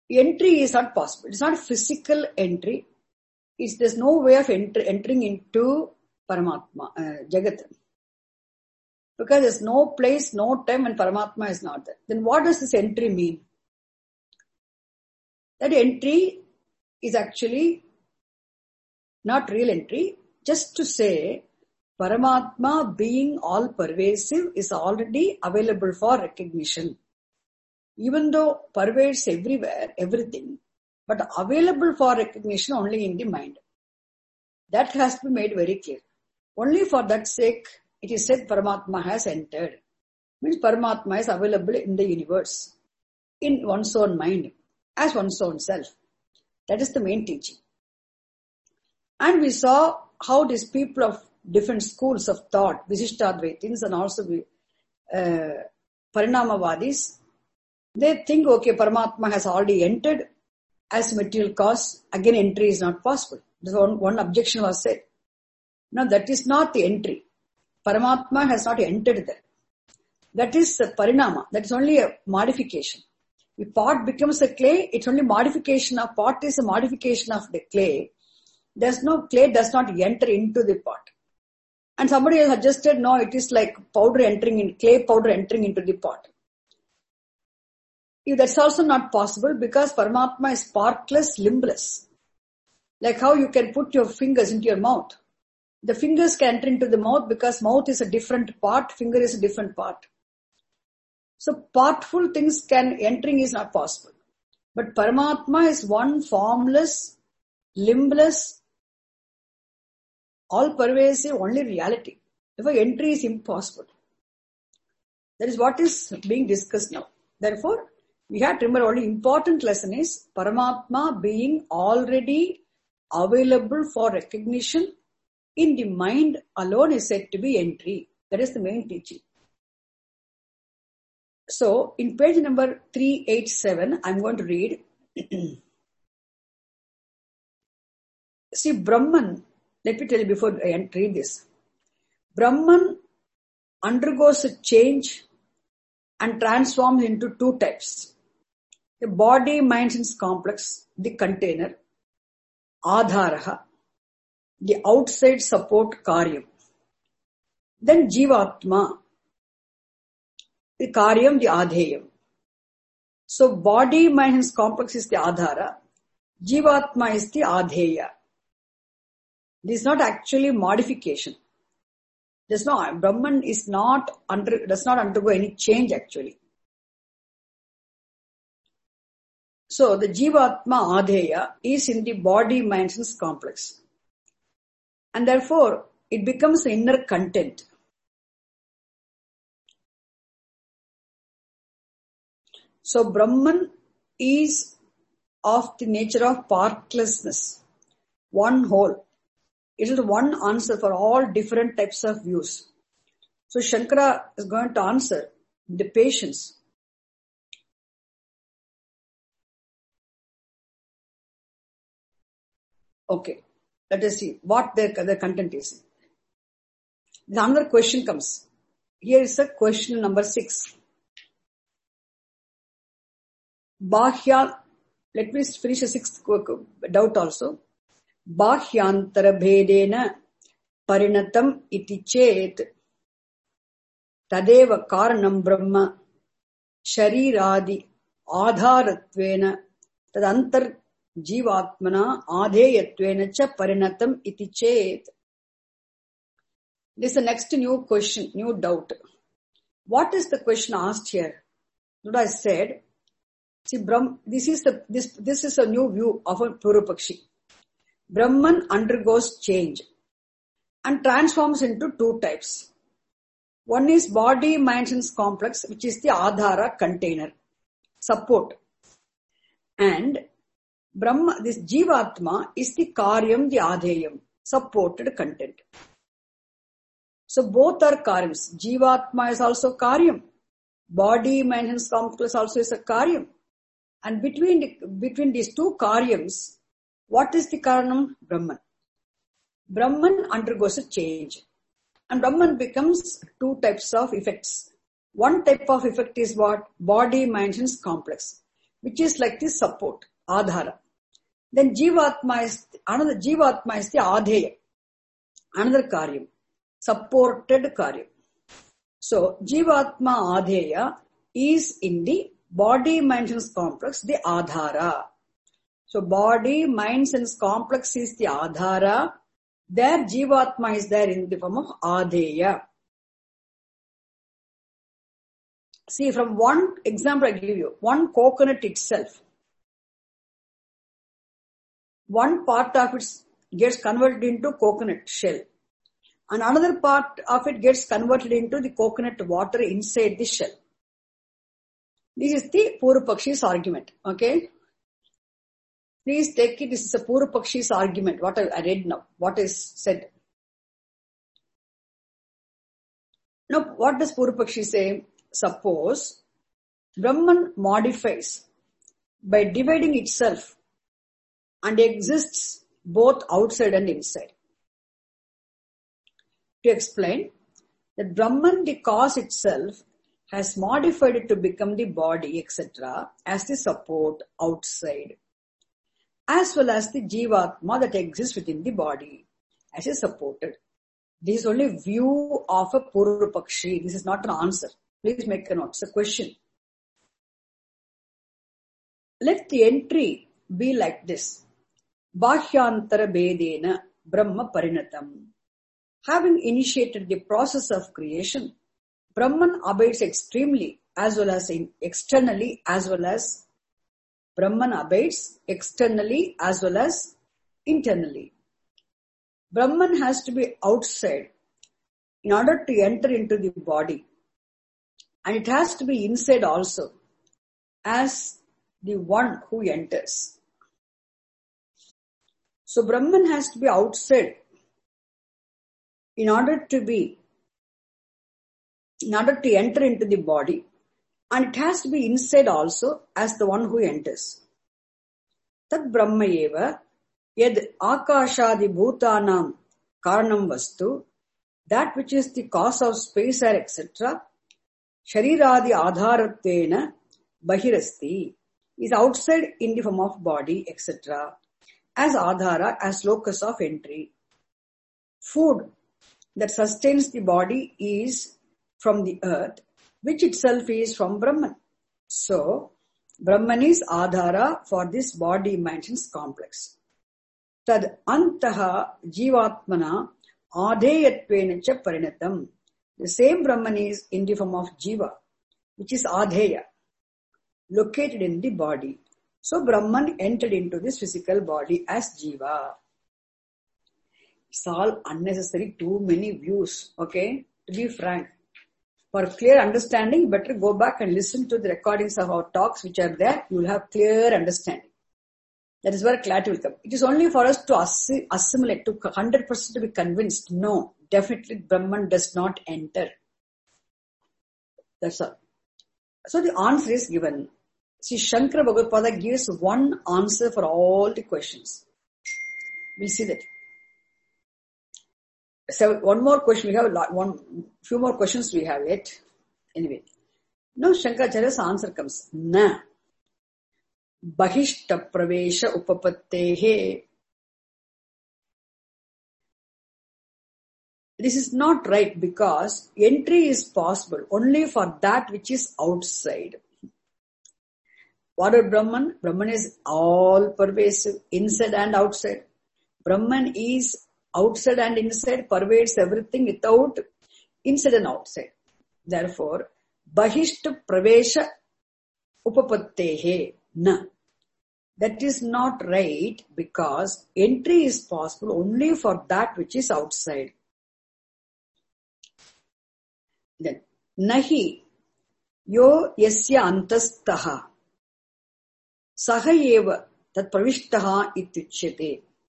entry is not possible. It's not physical entry. There's no way of entering into Paramatma, Jagat. Because there's no place, no time when Paramatma is not there. Then what does this entry mean? That entry is actually not real entry. Just to say, Paramatma being all pervasive is already available for recognition. Even though pervades everywhere, everything, but available for recognition only in the mind. That has to be made very clear. Only for that sake, it is said Paramatma has entered. Means Paramatma is available in the universe, in one's own mind, as one's own self. That is the main teaching. And we saw how these people of different schools of thought, Visishtadvaitins and also Parinamavadis, they think, okay, Paramatma has already entered as material cause, again entry is not possible. This one objection was said. No, that is not the entry. Paramatma has not entered there. That is Parinama, that is only a modification. If pot becomes a clay, it's only modification of pot is a modification of the clay. There's no clay does not enter into the pot. And somebody has suggested, no, it is like powder entering in, clay powder entering into the pot. That's also not possible because Paramatma is partless, limbless. Like how you can put your fingers into your mouth. The fingers can enter into the mouth because mouth is a different part, finger is a different part. So partful things entering is not possible. But Paramatma is one formless, limbless, all pervasive, only reality. Therefore entry is impossible. That is what is being discussed now. Therefore, we have to remember only important lesson is Paramatma being already available for recognition in the mind alone is said to be entry. That is the main teaching. So, in page number 387, I'm going to read. See, Brahman, let me tell you before I read this. Brahman undergoes a change and transforms into two types. The body, mind, and complex, the container, Adharaha, the outside support Karyam. Then Jivatma, the Karyam, the Adheyam. So body, mind, and complex is the Adhara. Jivatma is the Adheya. This is not actually modification. Brahman does not undergo any change actually. So the Jivatma Adheya is in the body, mind, and complex. And therefore, it becomes the inner content. So Brahman is of the nature of partlessness, one whole. It is one answer for all different types of views. So Shankara is going to answer the patience. Okay, let us see what the content is. Another question comes. Here is a question number 6. Bahya, let me finish the 6th doubt also. Bhahyantara bhedena parinatam iti chet tadeva karanam brahma shariradi adharatvena tadantar jivatmana adheyatvena cha parinatam iti chet. This is the next new question, new doubt. What is the question asked here? What I said, see, this is a new view of a Purvapakshi. Brahman undergoes change and transforms into two types. One is body, mind, and complex, which is the Adhara container, support. And Brahma, this Jivatma is the Karyam, the Adheyam, supported content. So both are Karyams. Jivatma is also Karyam. Body, mind, and complex also is a Karyam. And between these two Karyams, what is the Karanam? Brahman. Brahman undergoes a change. And Brahman becomes two types of effects. One type of effect is what? Body, mind, and complex. which is like the support, Adhara. Then Jivatma is the Adheya, another Karyam, supported Karyam. So, Jivatma Adheya is in the body, mind, sense complex, the Adhara. So, body, mind, sense complex is the Adhara. There, Jivatma is there in the form of Adheya. See, from one example I give you, one coconut itself, one part of it gets converted into coconut shell, and another part of it gets converted into the coconut water inside the shell. This is the Purvapakshi's argument. Okay? Please take it. This is a Purvapakshi's argument. What I read now. What is said. Now, what does Purvapakshi say? Suppose Brahman modifies by dividing itself and exists both outside and inside. To explain that Brahman, the cause itself, has modified it to become the body, etc., as the support outside, as well as the Jivatma that exists within the body as is supported. This is only view of a Purvapakshi. This is not an answer. Please make a note. It's a question. Let the entry be like this. Bhahyantara Bedena Brahma Parinatam. Having initiated the process of creation, Brahman abides extremely as well as externally as well as Brahman abides externally as well as internally. Brahman has to be outside in order to enter into the body, and it has to be inside also as the one who enters. So Brahman has to be outside in order to enter into the body, and it has to be inside also as the one who enters. Tad Brahma eva yad akashadi bhutanam karanam vastu, that which is the cause of space, air, etc., shariradi adharatvena bahirasti, is outside in the form of body, etc., as adhara, as locus of entry. Food that sustains the body is from the earth, which itself is from Brahman. So, Brahman is adhara for this body mind complex. Tad antaha jivatmana adheyatvena cha parinatam. The same Brahman is in the form of jiva, which is adheya, located in the body. So Brahman entered into this physical body as jiva. It's all unnecessary, too many views, okay? To be frank. For clear understanding, better go back and listen to the recordings of our talks which are there. You will have clear understanding. That is where clarity will come. It is only for us to assimilate, to 100% to be convinced. No, definitely Brahman does not enter. That's all. So the answer is given. See, Shankara Bhagavad gives one answer for all the questions. We'll see that. So one more question we have, few more questions we have yet. Anyway, now Shankaracharya's answer comes. Na Bahishta Pravesha Upapattehe. This is not right because entry is possible only for that which is outside. What is Brahman? Brahman is all pervasive, inside and outside. Brahman is outside and inside, pervades everything without inside and outside. Therefore, Bahishta Pravesha Upapattehe na. That is not right because entry is possible only for that which is outside. Then, Nahi Yo Yasya Antastaha Saha Eva Tat Pravishtaha Ityuchyate.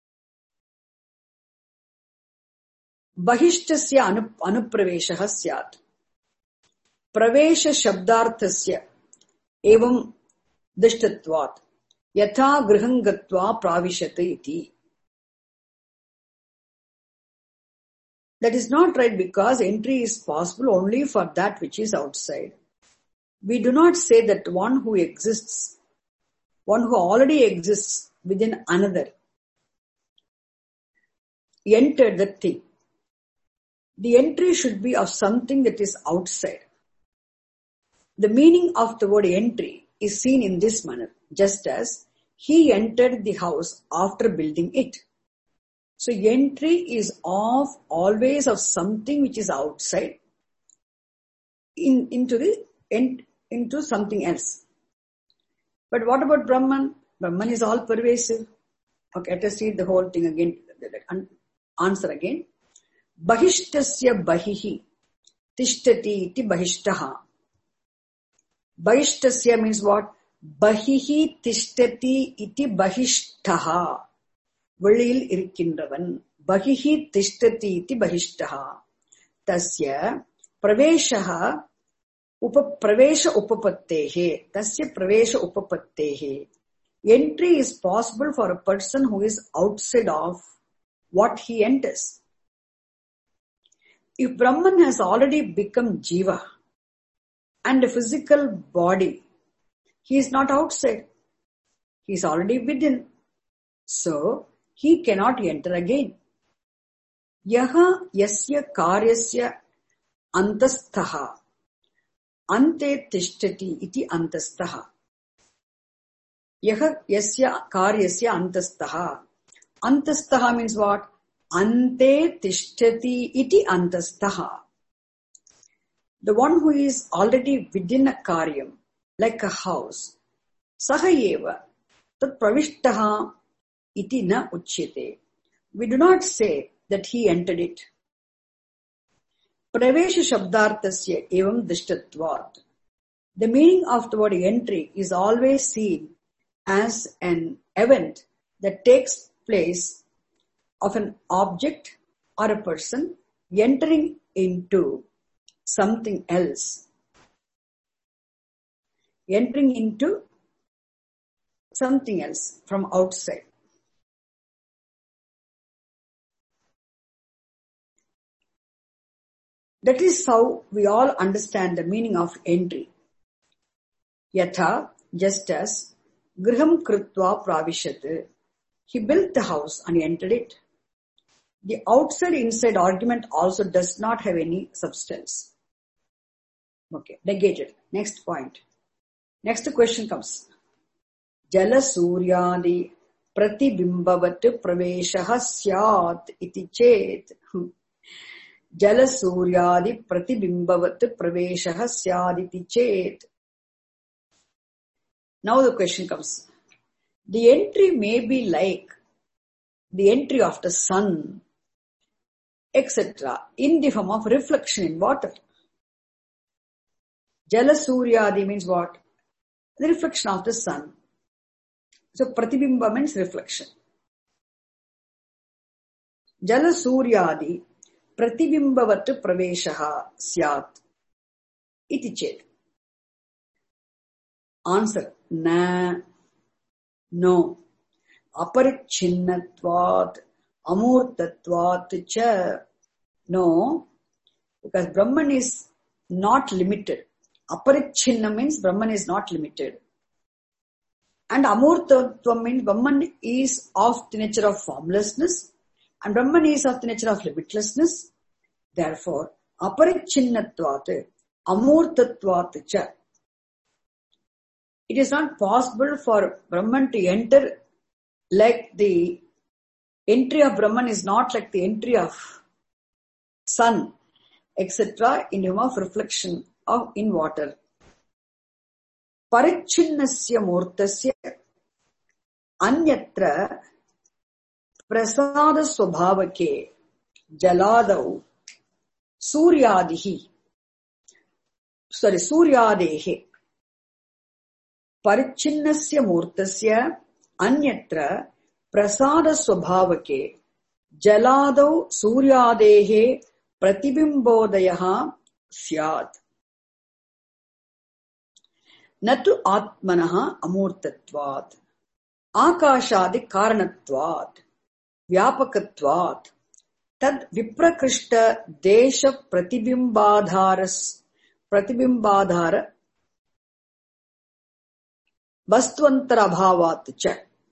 Bahishtasya anupraveshaha syat. Pravesha shabdarthasya evam dishtatvat yatha grihangatva pravishate iti. That is not right because entry is possible only for that which is outside. We do not say that one who exists one who already exists within another, entered the thing. The entry should be of something that is outside. The meaning of the word entry is seen in this manner, just as he entered the house after building it. So entry is always of something which is outside into something else. But what about Brahman? Brahman is all pervasive. Okay, let us read the whole thing again. Answer again. Bahishtasya bahihi tishtati iti bahishtaha. Bahishtasya means what? Bahihi tishtati iti bahishtaha. Veliyil irukkinravan. Bahihi tishtati iti bahishtaha. Tasya praveshaha pravesha upapattehe. Tasya pravesha upapattehe. Entry is possible for a person who is outside of what he enters. If Brahman has already become Jiva and a physical body, he is not outside. He is already within. So, he cannot enter again. Yaha yasya karyasya antastaha ante tishtati iti antastaha. Yaha yasya karyasya antastaha. Antastaha means what? Ante tishtati iti antastaha. The one who is already within a karyam, like a house, sahayeva tat pravishtaha iti na uchyate. We do not say that he entered it. Pravesha shabdartasya evam dishtatvat. The meaning of the word entry is always seen as an event that takes place of an object or a person entering into something else. Entering into something else from outside. That is how we all understand the meaning of entry. Yatha, just as griham krutva pravishat. He built the house and entered it. The outside-inside argument also does not have any substance. Okay, negated. Next point. Next question comes. Jala suryadi pratibimbavat praveshaha syat iti chet. Jala suryadi pratibimbavat praveshaha syat iti chet. Now the question comes. The entry may be like the entry of the sun, etc., in the form of reflection in water. Jala Suryadi means what? The reflection of the sun. So Pratibimba means reflection. Jala Suryadi Pratibimbavat Praveshaha Syat iti chet. Answer. Na. No. Aparichinnatvat amurtatvat cha. No. Because Brahman is not limited. Aparichinna means Brahman is not limited. And amurtatva means Brahman is of the nature of formlessness. And Brahman is of the nature of limitlessness. Therefore, aparichinnatvat amurtatvat cha. It is not possible for Brahman to enter like the entry of Brahman is not like the entry of sun, etc. in the form of reflection in water. Parichinnasya murtasya anyatra prasada swabhavake jaladau suryadehe. Parichinnasya murtasya anyatra prasada swabhavake jaladau suryadehe pratibimbodayaha syat. Natu atmanaha amurtatvat akashadi karanatvat vyapakatvat tad viprakrishta desha pratibimbadhara vastvantara bhavat cha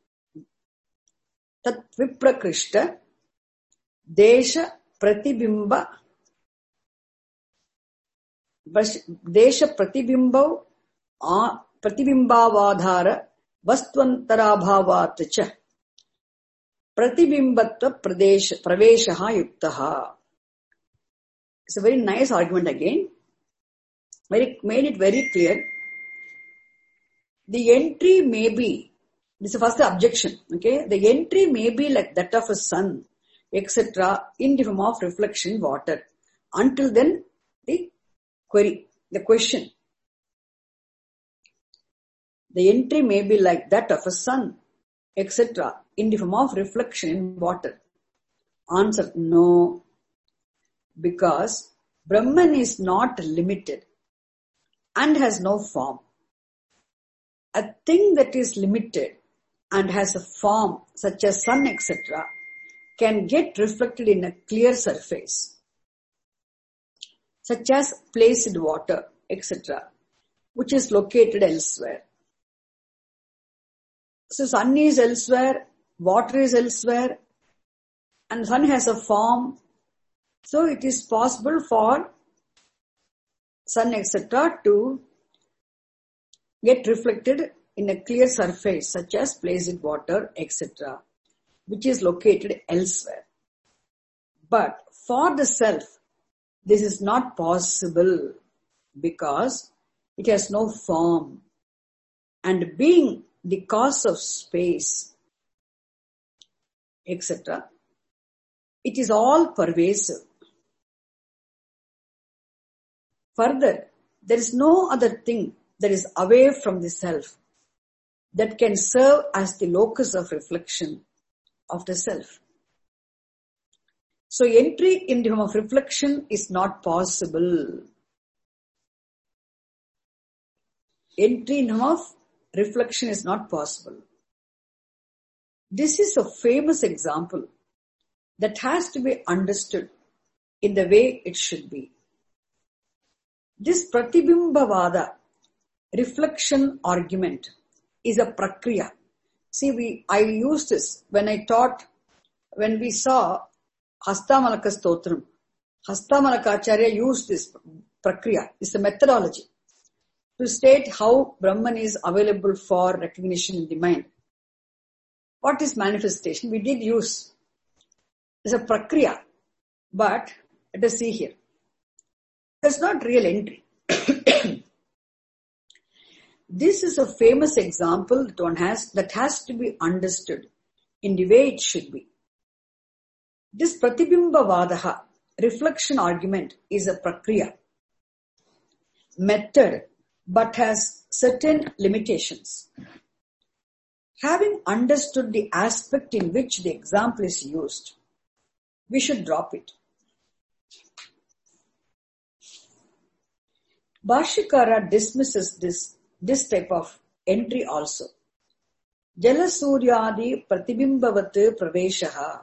tat viprakrishta desha pratibimba प्रतिबिंबावाधार वस्त्वंतराभावात् च प्रतिबिंबत्व प्रवेशः युक्तः. It's a very nice argument again. Made it very clear. The entry may be, this is the first objection, okay? The entry may be like that of a sun, etc. in the form of reflection water. Until then, the query, the question. The entry may be like that of a sun, etc. in the form of reflection in water. Answer, no. Because Brahman is not limited and has no form. A thing that is limited and has a form such as sun, etc. can get reflected in a clear surface, such as placid water, etc., which is located elsewhere. So sun is elsewhere, water is elsewhere, and sun has a form. So it is possible for sun, etc. to get reflected in a clear surface, such as placid water, etc., which is located elsewhere. But for the self, this is not possible because it has no form, and being the cause of space, etc., it is all pervasive. Further, there is no other thing that is away from the self that can serve as the locus of reflection of the self. So entry in the form of reflection is not possible. Entry in the form of reflection is not possible. This is a famous example that has to be understood in the way it should be. This Pratibimbavada reflection argument is a prakriya. See, I used this when we saw Hastamalaka Stotram. Hastamalaka Acharya used this prakriya. It's a methodology to state how Brahman is available for recognition in the mind. What is manifestation? We did use. It's a prakriya. But let us see here. That's not real entry. This is a famous example that has to be understood in the way it should be. This Pratibimbavadaha reflection argument is a prakriya method, but has certain limitations. Having understood the aspect in which the example is used, we should drop it. Bhashyakara dismisses this type of entry also. Jalasuryadi pratibimbavat praveshaha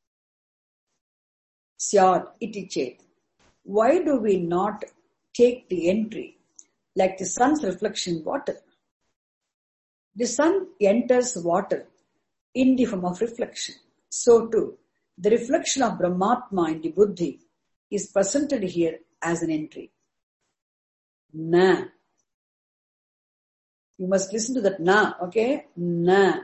syad iti chet. Why do we not take the entry like the sun's reflection in water? The sun enters water in the form of reflection. So too, the reflection of Brahmatma in the buddhi is presented here as an entry. Na. You must listen to that na, okay? Na.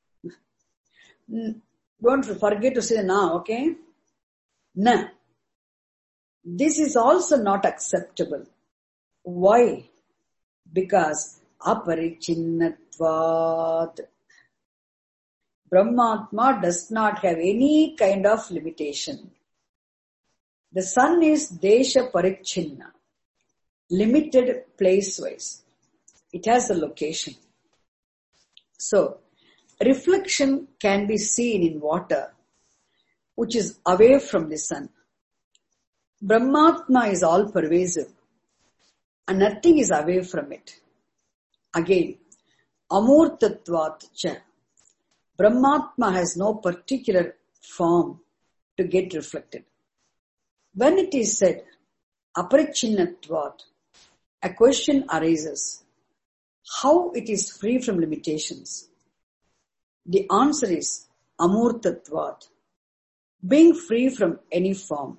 Don't forget to say the na, okay? Na. This is also not acceptable. Why? Because aparichinnatvad. Brahmatma does not have any kind of limitation. The sun is desha parichinna, limited place-wise. It has a location. So, reflection can be seen in water, which is away from the sun. Brahmatma is all pervasive, and nothing is away from it. Again, amurtatvat cha. Brahmatma has no particular form to get reflected. When it is said aparichinnatvat, a question arises. how it is free from limitations? The answer is amurtatvat, being free from any form.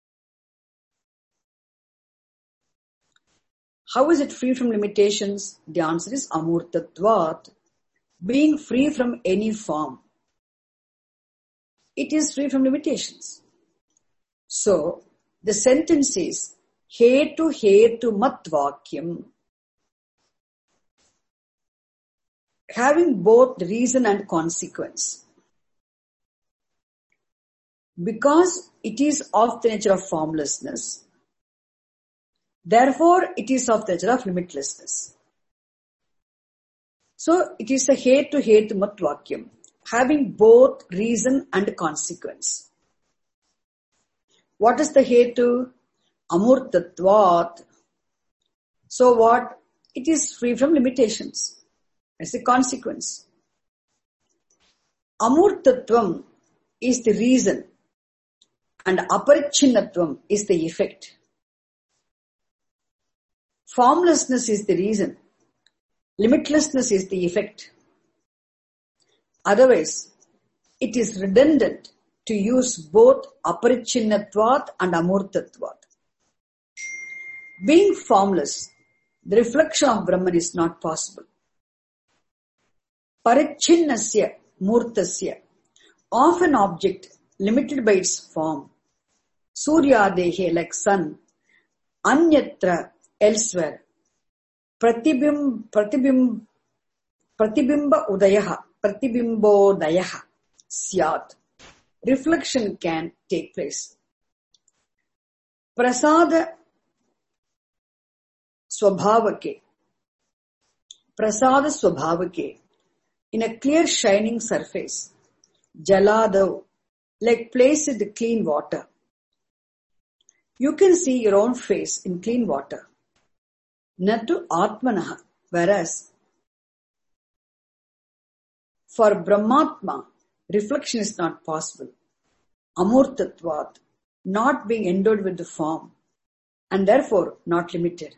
How is it free from limitations? The answer is amurtatvat, being free from any form. It is free from limitations. So, the sentence is hetu hetu matvakyam, having both reason and consequence. Because it is of the nature of formlessness, therefore it is of the nature of limitlessness. So it is a hetu hetu matvakyam, having both reason and consequence. What is the hetu? Amurtatvat. So what? It is free from limitations. As a consequence. Amurtatvam is the reason and aparichinatvam is the effect. Formlessness is the reason. Limitlessness is the effect. Otherwise, it is redundant to use both aparichinatvat and amurtatvat. Being formless, the reflection of Brahman is not possible. Parichinnasya murtasya, of an object limited by its form. Suryadehe, like sun. Anyatra, elsewhere. Pratibimba udayaha, pratibimbodayaha, syat. Reflection can take place. Prasada swabhavake, in a clear shining surface. Jaladav, like placed clean water. You can see your own face in clean water. Natu atmanaha, whereas for Brahmatma, reflection is not possible. Amurtatvat, not being endowed with the form, and therefore not limited.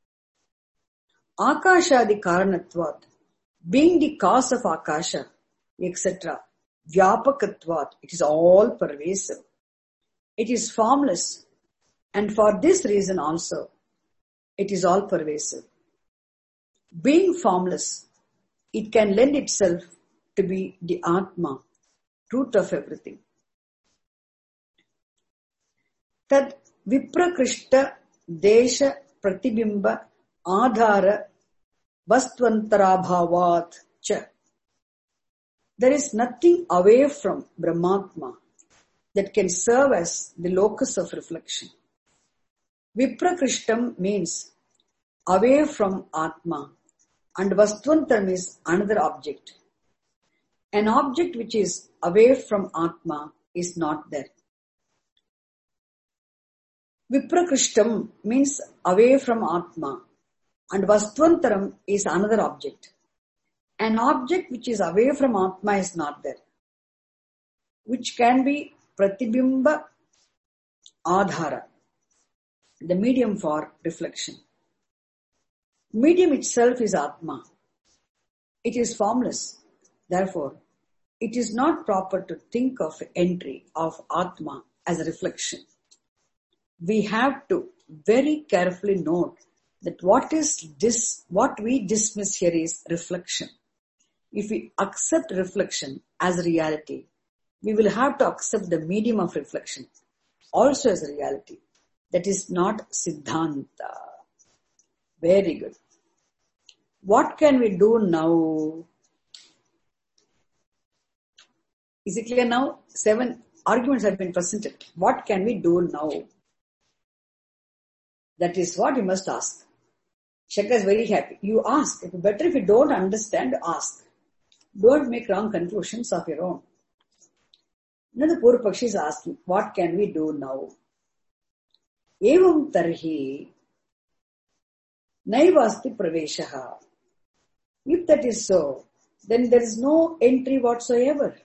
Akashadi karanatvat, being the cause of Akasha, etc. Vyapakatvat, it is all pervasive. It is formless, and for this reason also, it is all pervasive. Being formless, it can lend itself to be the Atma, truth of everything. Tad viprakrishta desha pratibimba adhara vastvantarabhavat cha. There is nothing away from Brahmatma that can serve as the locus of reflection. Viprakrishtam means away from Atma, and Vastvantaram is another object. An object which is away from Atma is not there. Viprakrishtam means away from Atma, and Vastvantaram is another object. An object which is away from Atma is not there, which can be Pratibimba Adhara, the medium for reflection. Medium itself is Atma. It is formless. Therefore, it is not proper to think of entry of Atma as a reflection. We have to very carefully note that what we dismiss here is reflection. If we accept reflection as reality, we will have to accept the medium of reflection also as a reality. That is not Siddhanta. Very good. What can we do now? Is it clear now? 7 arguments have been presented. What can we do now? That is what you must ask. Shaka is very happy. You ask. It is better if you don't understand, ask. Don't make wrong conclusions of your own. Now the Purva Pakshi is asking, what can we do now? Evam tarhi naivasti praveshaha. If that is so, then there is no entry whatsoever.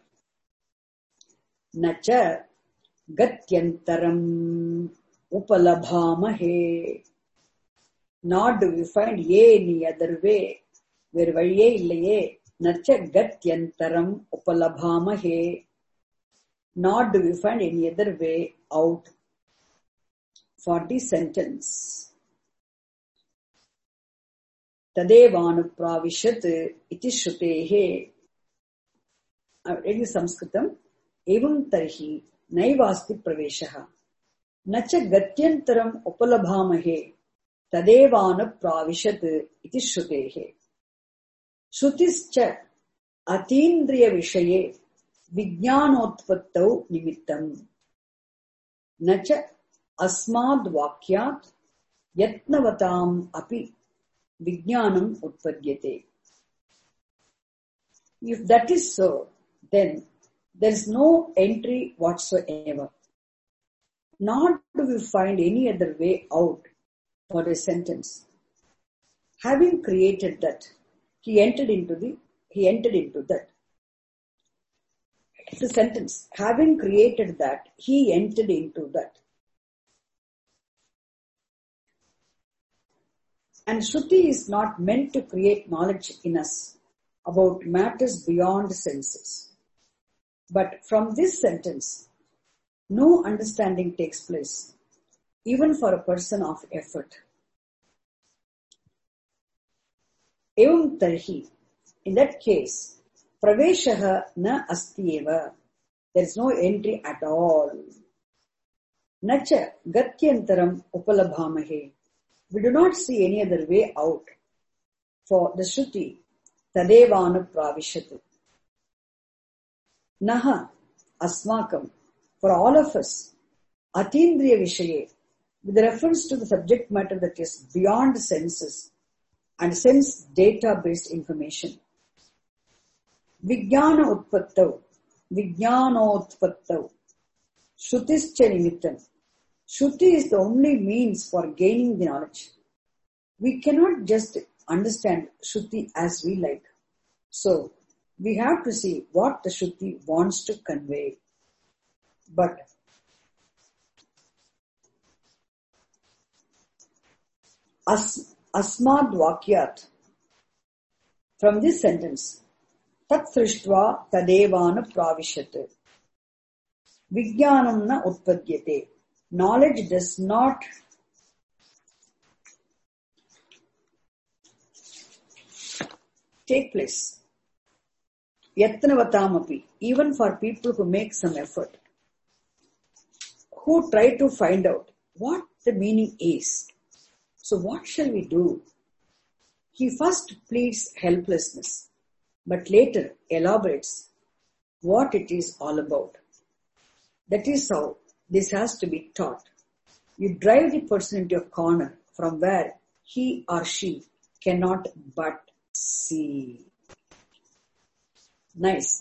Nacha gatyantaram upalabhamahe. Nor do we find any other way வேறு வழியே இல்லையே. நச்ச கத்யந்தரம் உபலபாமஹே. Nor do we find any other way out for the sentence. Tadevanupravishat iti shrutehe. In Sanskritam, evam tarhi naivasti praveshaha. Nacha gatyantaram upalabhamahe tadevanupravishat iti shrutehe. Shrutischa atindriya vishaye विज्ञानोत्पत्तौ निमित्तम् न च अस्माद् वाक्यात् यत्नवताम् अपि विज्ञानम् उत्पद्यते. If that is so, then there is no entry whatsoever. Nor do we find any other way out for a sentence. Having created that, he entered into that. The sentence, having created that, he entered into that. And Shruti is not meant to create knowledge in us about matters beyond senses. But from this sentence, no understanding takes place, even for a person of effort. Evam tarhi, in that case, praveshaha na astyeva. There is no entry at all. Nacha gatyantaram upalabhamahe. We do not see any other way out for the Shruti tadevanupravishat. Naha asmakam, for all of us, atindriya vishaye, with reference to the subject matter that is beyond senses and sense data-based information. Vijnanotpattau, Shrutischa nimittam. Shruti is the only means for gaining the knowledge. We cannot just understand Shruti as we like. So, we have to see what the Shruti wants to convey. But asmad vakyat, from this sentence, tat srishtva tadevana pravishat. Vijnanam na utpadyate. Knowledge does not take place. Yatnavataamapi, even for people who make some effort, who try to find out what the meaning is. So what shall we do? He first pleads helplessness, but later elaborates what it is all about. That is how this has to be taught. You drive the person into a corner from where he or she cannot but see. Nice.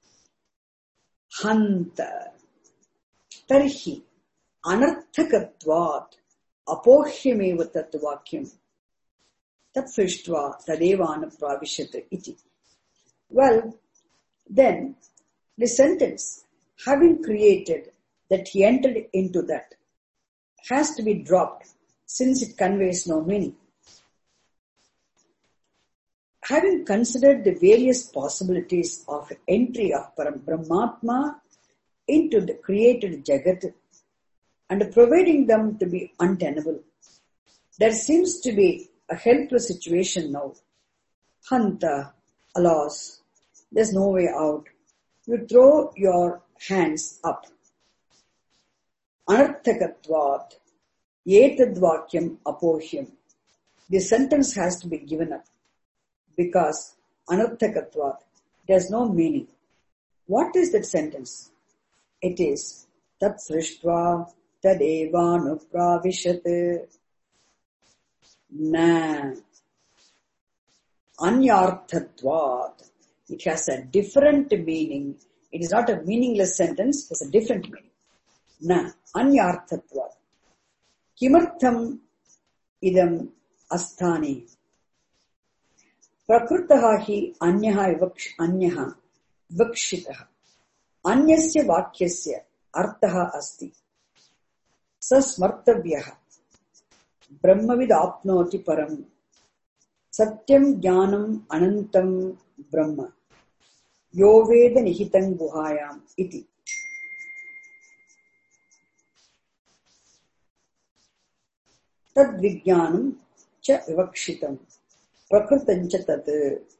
Hanta. Tarhi. Anarthakatvat. Apohyameva tatvakyam. Tat srishtva tadevana pravishat iti. Well, then, the sentence, having created that he entered into that, has to be dropped since it conveys no meaning. Having considered the various possibilities of entry of Brahmatma into the created Jagat and providing them to be untenable, there seems to be a helpless situation now. Hanta, alas, there's no way out. You throw your hands up. Anarthakatvat, etadvakyam apohyam. The sentence has to be given up because anarthakatvat, there's no meaning. What is that sentence? It is tat srishtva tadevanupravishat na anyarthatvat. It has a different meaning. It is not a meaningless sentence, it has a different meaning. Na anyarthatvat. Kimartham idam asthani. Prakrutaha hi anyaha vikshitaha. Anyasya vakyasya arthaha asti. Sasmartavyaha. Brahmavid apnoti param. Satyam Jnanam Anantam Brahma Yo Veda Nihitam Guhayam Iti. Tad Vijnanam Cha Vivakshitam Prakritam Cha Tat.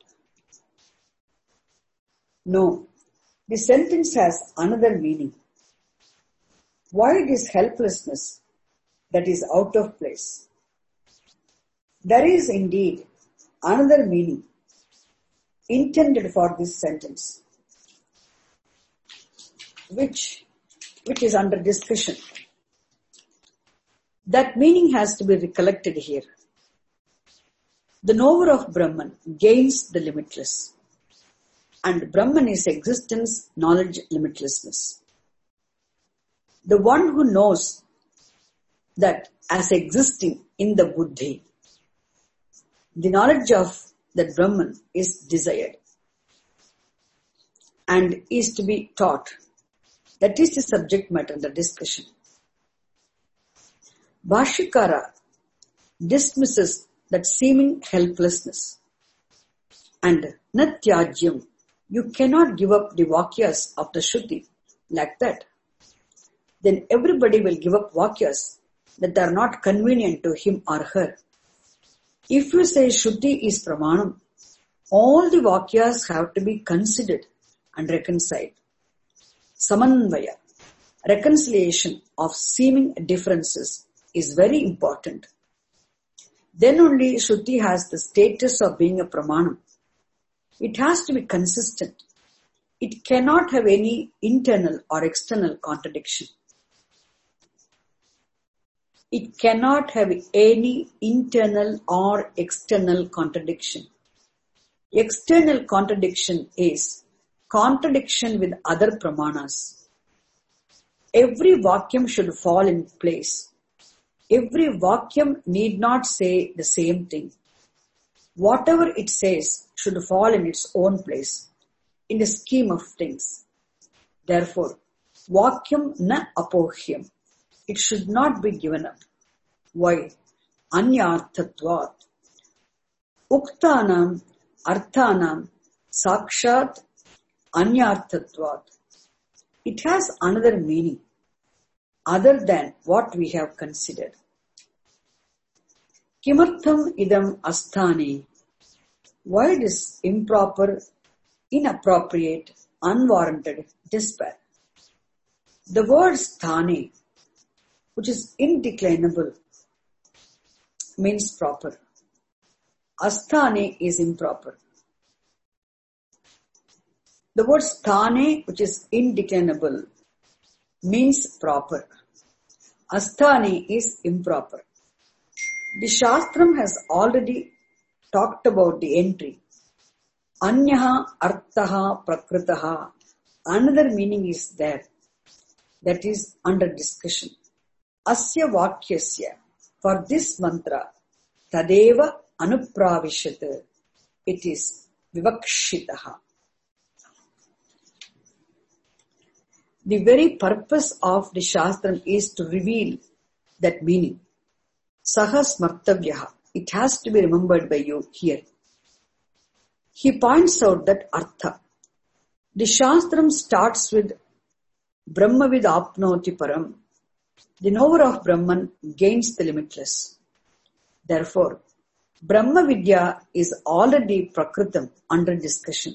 No, the sentence has another meaning. Why this helplessness that is out of place? There is indeed another meaning intended for this sentence, which is under discussion. That meaning has to be recollected here. The knower of Brahman gains the limitless, and Brahman is existence, knowledge, limitlessness. The one who knows that as existing in the buddhi, the knowledge of that Brahman is desired and is to be taught. That is the subject matter of the discussion. Bhashyakara dismisses that seeming helplessness and natyajyam. You cannot give up the vakyas of the Shruti like that. Then everybody will give up vakyas that are not convenient to him or her. If you say Shruti is pramanam, all the vakyas have to be considered and reconciled. Samanvaya, reconciliation of seeming differences is very important. Then only Shruti has the status of being a pramanam. It has to be consistent. It cannot have any internal or external contradiction. It cannot have any internal or external contradiction. External contradiction is contradiction with other pramanas. Every vakyam should fall in place. Every vakyam need not say the same thing. Whatever it says should fall in its own place, in the scheme of things. Therefore, vakyam na apohyam. It should not be given up. Why? Anyarthatvat. Uktanam arthanam sakshat anyarthatvat. It has another meaning other than what we have considered. Kimartham idam asthani. Why this improper, inappropriate, unwarranted despair? The word sthani, which is indeclinable, means proper. Asthane is improper. The word sthane, which is indeclinable, means proper. Asthane is improper. The Shastram has already talked about the entry. Anyaha arthaha prakritaha. Another meaning is there. That is under discussion. Asya vakyasya. For this mantra, tadeva anupravishat. It is vivakshitaha. The very purpose of the Shastram is to reveal that meaning. Saha smartavyaha. It has to be remembered by you here. He points out that artha. The Shastram starts with Brahmavid apnoti param. The knower of Brahman gains the limitless. Therefore, Brahma Vidya is already prakritam under discussion.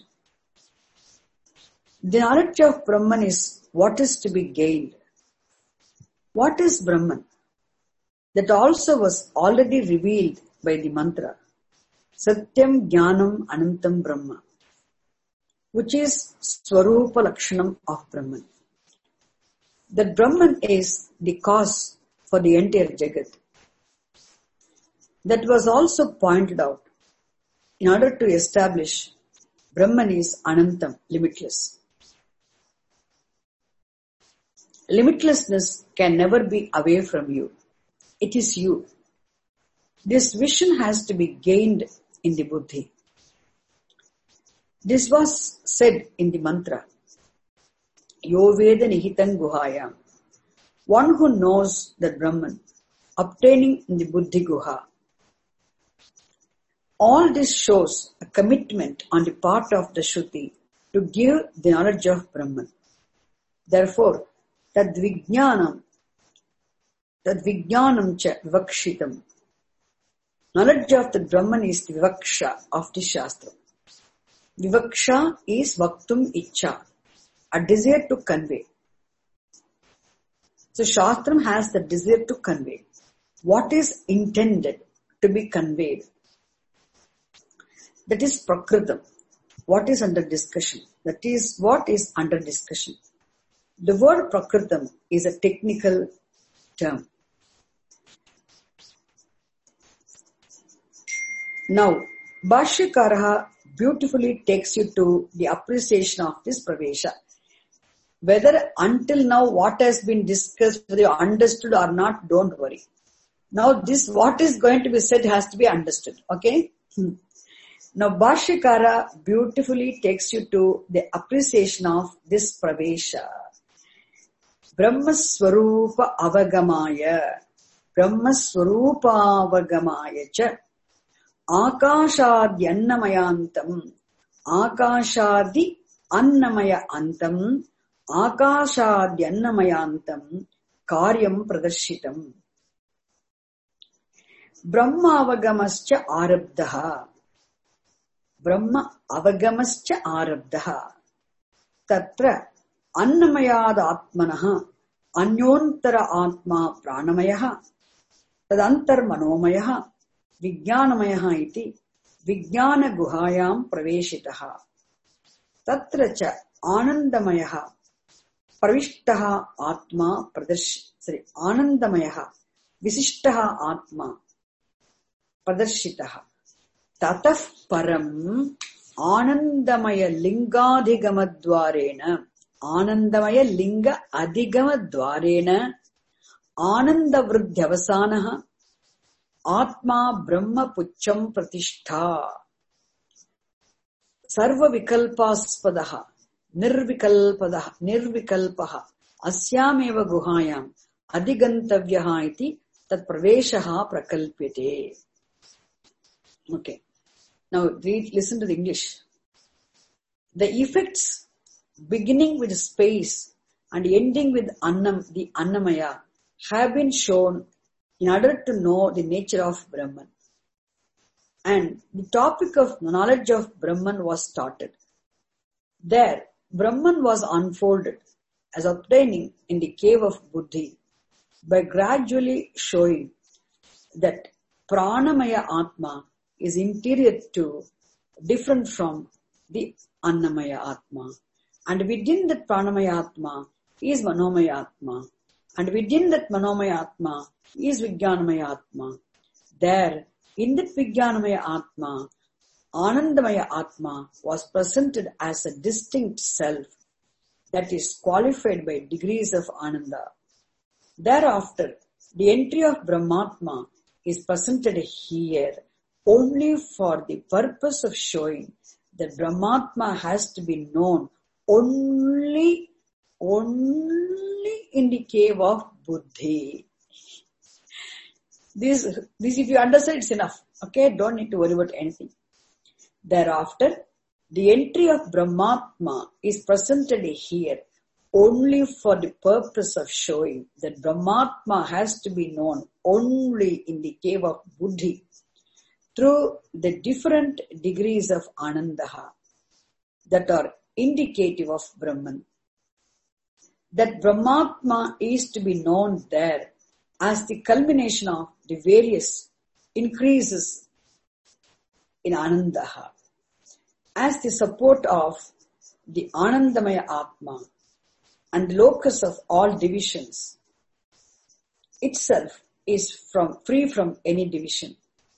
The knowledge of Brahman is what is to be gained. What is Brahman? That also was already revealed by the mantra. Satyam Jnanam Anantam Brahma, which is Swarupa Lakshanam of Brahman. That Brahman is the cause for the entire Jagat. That was also pointed out in order to establish Brahman is Anantam, limitless. Limitlessness can never be away from you. It is you. This vision has to be gained in the buddhi. This was said in the mantra. Yo Veda Nihitam Guhayam. One who knows the Brahman, obtaining in the buddhi guha. All this shows a commitment on the part of the Shruti to give the knowledge of Brahman. Therefore, tad vijnanam cha vivakshitam. Knowledge of the Brahman is the vivaksha of the Shastra. Vivaksha is vaktum icha, a desire to convey. So Shastram has the desire to convey what is intended to be conveyed. That is prakritam, what is under discussion. That is what is under discussion. The word prakritam is a technical term. Now, Bhashyakaraha beautifully takes you to the appreciation of this pravesha. Whether until now what has been discussed, whether you understood or not, don't worry. Now this, what is going to be said has to be understood. Okay? Now Bhashyakara beautifully takes you to the appreciation of this pravesha. Brahmaswarupa avagamaya. Brahmaswarupa avagamaya cha. Akashadi annamayantam. Akashadi annamaya antam. Akashadi annamayantam. Karyam pradarshitam. Brahma avagamascha arabdaha. Brahma avagamascha arabdaha. Tatra annamayad atmanaha anyontara atma pranamayaha tadantar manomayaha vijnanamayaha iti vijnana guhayam praveshitaha. Tatra cha anandamayaha pravishtaha atma anandamayaha visishtaha atma pradarshitaha. Tatah param anandamaya lingadhigamadvarena Anandamaya linga adhigamadvarena Anandavruddhyavasanaha Atma Brahma Pucham Pratishtha Sarva Vikalpaspadaha Nirvikalpaha Asyameva Guhayam Adhigantavyaha iti Tat Praveshaha Prakalpyate. Okay. Now listen to the English. The effects beginning with space and ending with the Annamaya have been shown in order to know the nature of Brahman. And the topic of knowledge of Brahman was started. There, Brahman was unfolded as obtaining in the cave of Buddhi by gradually showing that Pranamaya Atma is interior to, different from the Annamaya Atma. And within that Pranamaya Atma is Manomaya Atma. And within that Manomaya Atma is Vijnanamaya Atma. There, in that Vijnanamaya Atma, Anandamaya Atma was presented as a distinct self that is qualified by degrees of Ananda. Thereafter, the entry of Brahmatma is presented here only for the purpose of showing that Brahmatma has to be known only in the cave of Buddhi. This if you understand, it's enough. Okay, don't need to worry about anything. Thereafter, the entry of Brahmatma is presented here only for the purpose of showing that Brahmatma has to be known only in the cave of Buddhi through the different degrees of Anandaha that are indicative of Brahman. That Brahmatma is to be known there as the culmination of the various increases in Anandaha, as the support of the Anandamaya Atma and the locus of all divisions itself is free from any division.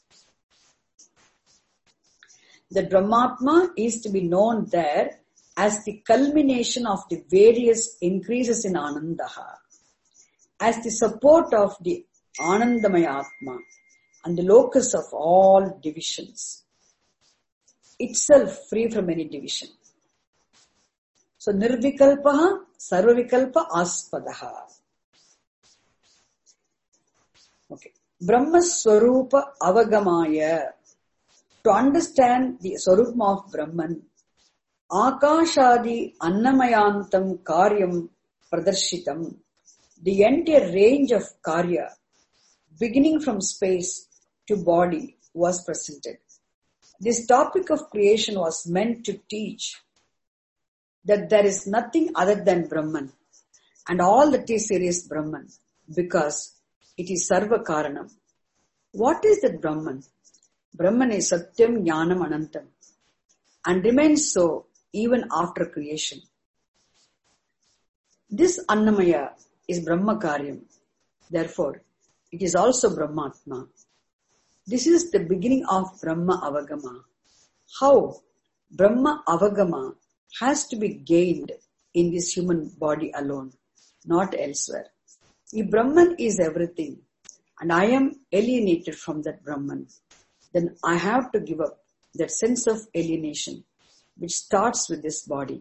The Brahmatma is to be known there as the culmination of the various increases in Anandaha, as the support of the Anandamaya Atma and the locus of all divisions, itself free from any division. So, Nirvikalpaha, Sarvavikalpa Aspadaha. Okay. Brahma Swarupa Avagamaya. To understand the Swarupam of Brahman, Akashadi Annamayantam Karyam Pradarshitam, the entire range of Karya, beginning from space to body, was presented. This topic of creation was meant to teach that there is nothing other than Brahman, and all that is here is Brahman, because it is Sarva Karanam. What is that Brahman? Brahman is Satyam Jnanam Anantam, and remains so even after creation. This Annamaya is Brahma Karyam. Therefore, it is also Brahmatma. This is the beginning of Brahma Avagama. How Brahma Avagama has to be gained in this human body alone, not elsewhere. If Brahman is everything, and I am alienated from that Brahman, then I have to give up that sense of alienation, which starts with this body.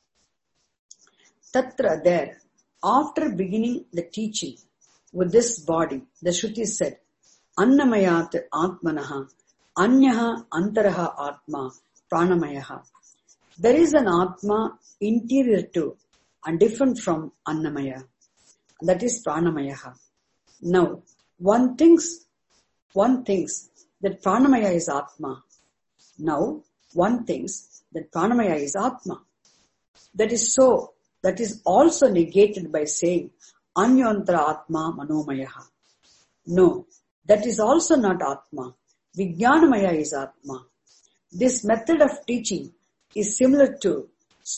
Tatra, there, after beginning the teaching with this body, the Shruti said, Annamayat Atmanaha, Anyaha Antaraha Atma, Pranamayaha. There is an Atma interior to and different from Annamaya. That is Pranamayaha. Now, one thinks that Pranamaya is Atma. Now, one thinks that Pranamaya is Atma. That is so. That is also negated by saying Anyantara Atma Manomayaha. No, that is also not Atma. Vijnanamaya is Atma. This method of teaching is similar to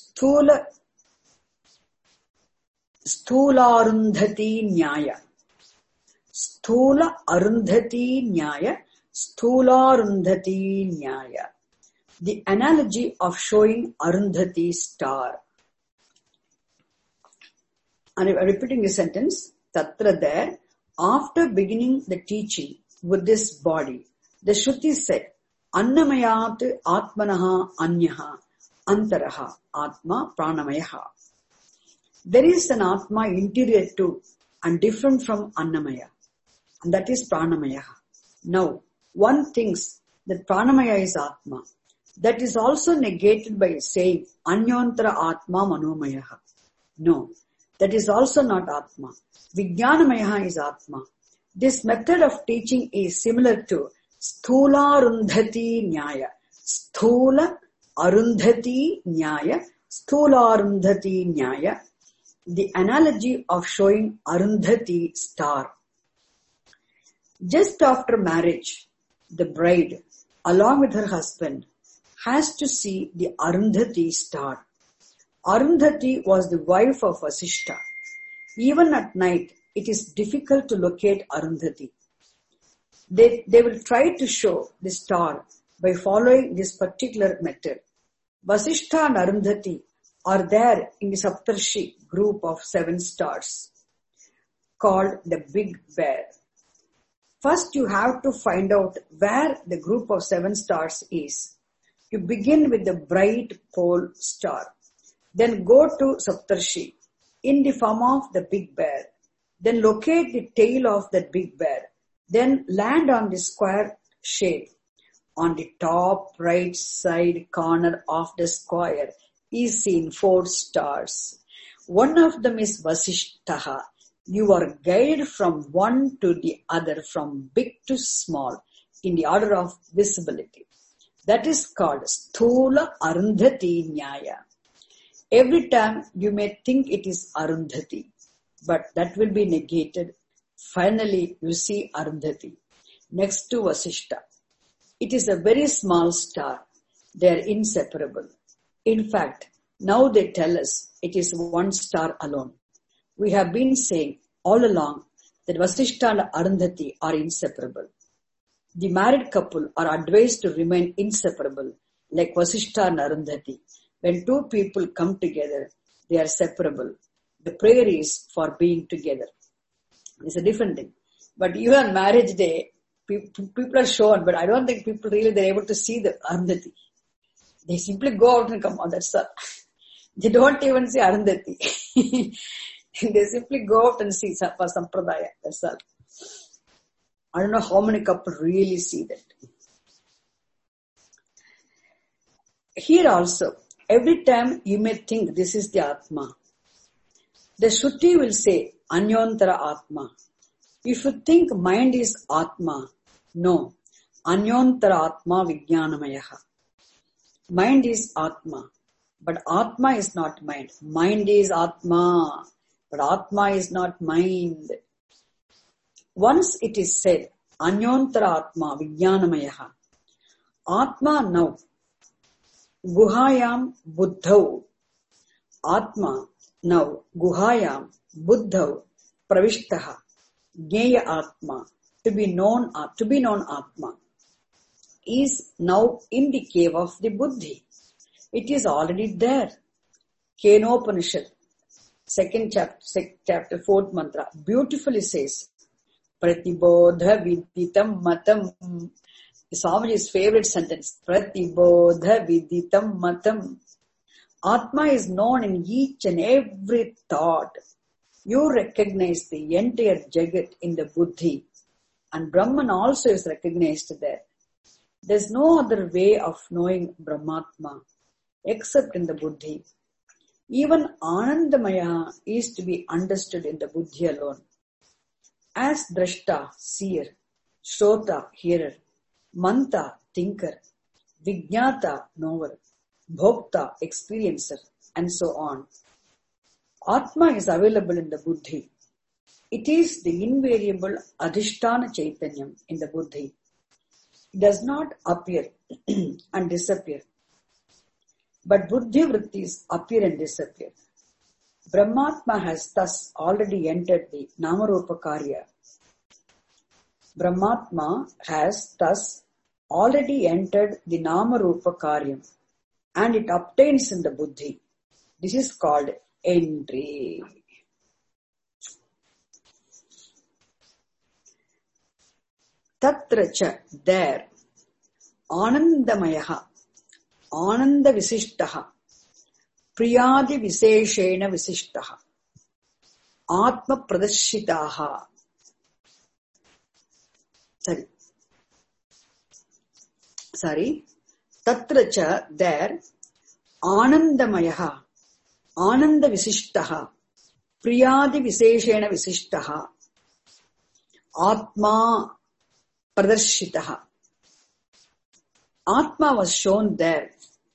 Sthula Arundhati Nyaya. Sthula Arundhati Nyaya. Sthula Arundhati Nyaya. The analogy of showing Arundhati star. And I'm repeating the sentence. Tatra, there, after beginning the teaching with this body, the Shruti said, Annamayat Atmanaha Anyaha Antaraha Atma Pranamayaha. There is an Atma interior to and different from Annamaya, and that is Pranamayaha. Now, one thinks that Pranamaya is Atma. That is also negated by saying Anyantara Atma Manomayaha. No, that is also not Atma. Vijnanamayaha is Atma. This method of teaching is similar to Sthula Arundhati Nyaya. Sthula Arundhati Nyaya. Sthula Arundhati Nyaya. The analogy of showing Arundhati star. Just after marriage, the bride, along with her husband, has to see the Arundhati star. Arundhati was the wife of Vasishtha. Even at night, it is difficult to locate Arundhati. They will try to show the star by following this particular method. Vasishtha and Arundhati are there in the Saptarshi group of 7 stars called the Big Bear. First, you have to find out where the group of 7 stars is. You begin with the bright pole star. Then go to Saptarshi in the form of the Big Bear. Then locate the tail of that Big Bear. Then land on the square shape. On the top right side corner of the square is seen 4 stars. One of them is Vasishtaha. You are guided from one to the other, from big to small, in the order of visibility. That is called Sthula Arundhati Nyaya. Every time you may think it is Arundhati, but that will be negated. Finally, you see Arundhati next to Vasishta. It is a very small star. They are inseparable. In fact, now they tell us it is one star alone. We have been saying all along that Vasishta and Arundhati are inseparable. The married couple are advised to remain inseparable, like Vasishta and Arundhati. When 2 people come together, they are separable. The prayer is for being together. It's a different thing. But even on marriage day, people are shown, but I don't think people really, they're able to see the Arundhati. They simply go out and come out, that's all. They don't even see Arundhati. They simply go out and see for Sampradaya, that's all. I don't know how many couples really see that. Here also, every time you may think this is the Atma. The Shruti will say, Anyontara Atma. If you think mind is Atma, no. Anyontara Atma Vijnanamayaha. Mind is Atma. But Atma is not mind. Mind is Atma. But Atma is not mind. Once it is said, Anyontara Atma Vijnanamayaha. Atma now. Guhayam Buddhau. Atma now. Guhayam Buddhau Pravishtaha. Jnaya Atma. To be known Atma. Is now in the cave of the Buddhi. It is already there. Kenopanishad, 2nd chapter, 4th mantra, beautifully says, Pratibodha Viditam Matam. Swamiji's favorite sentence, Pratibodha Viditam Matam. Atma is known in each and every thought. You recognize the entire Jagat in the Buddhi, and Brahman also is recognized there. There's no other way of knowing Brahmatma except in the Buddhi. Even Anandamaya is to be understood in the Buddhi alone. As Drashta, seer, Shrota, hearer, Manta, thinker, Vijnata, knower, Bhokta, experiencer, and so on. Atma is available in the Buddhi. It is the invariable Adhisthana Chaitanyam in the Buddhi. It does not appear and disappear. But Buddhi vrittis appear and disappear. Brahmatma has thus already entered the Namarupa Karya. Brahmatma has thus already entered the Namarupa Karyam, and it obtains in the Buddhi. This is called entry. Tatra cha, there, Anandamayaha, Ananda Visishtaha, Priyadi Viseshena Visishtaha, Atma Pradashitaha. Tatra cha, there, Anandamayaha, Ananda Visishtaha, Priyadi Viseshena Visishtaha, Atma Pradarshitaha. Atma was shown there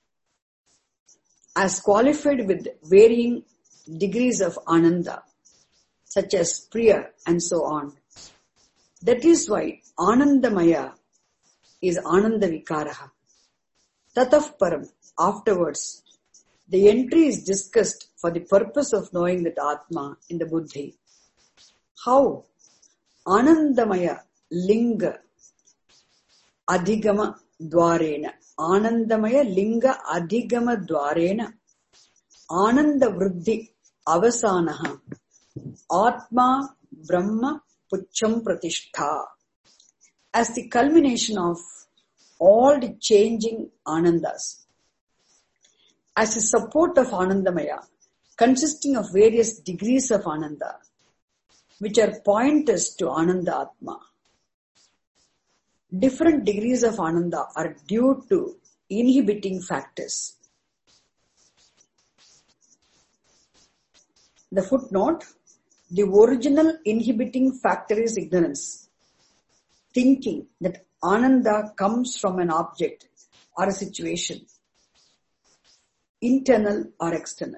as qualified with varying degrees of Ananda, such as Priya and so on. That is why Anandamaya is Ananda Vikaraha. Tataf Param, afterwards, the entry is discussed for the purpose of knowing that Atma in the Buddhi. How? Anandamaya Linga Adhigama Dwarena. Anandamaya Linga Adhigama Dwarena. Ananda Vriddhi Avasanaha. Atma Brahma Pucham Pratishtha. As the culmination of all the changing Anandas. As a support of Anandamaya, consisting of various degrees of Ananda, which are pointers to Ananda Atma. Different degrees of Ananda are due to inhibiting factors. The footnote, the original inhibiting factor is ignorance, thinking that Ananda comes from an object or a situation, internal or external.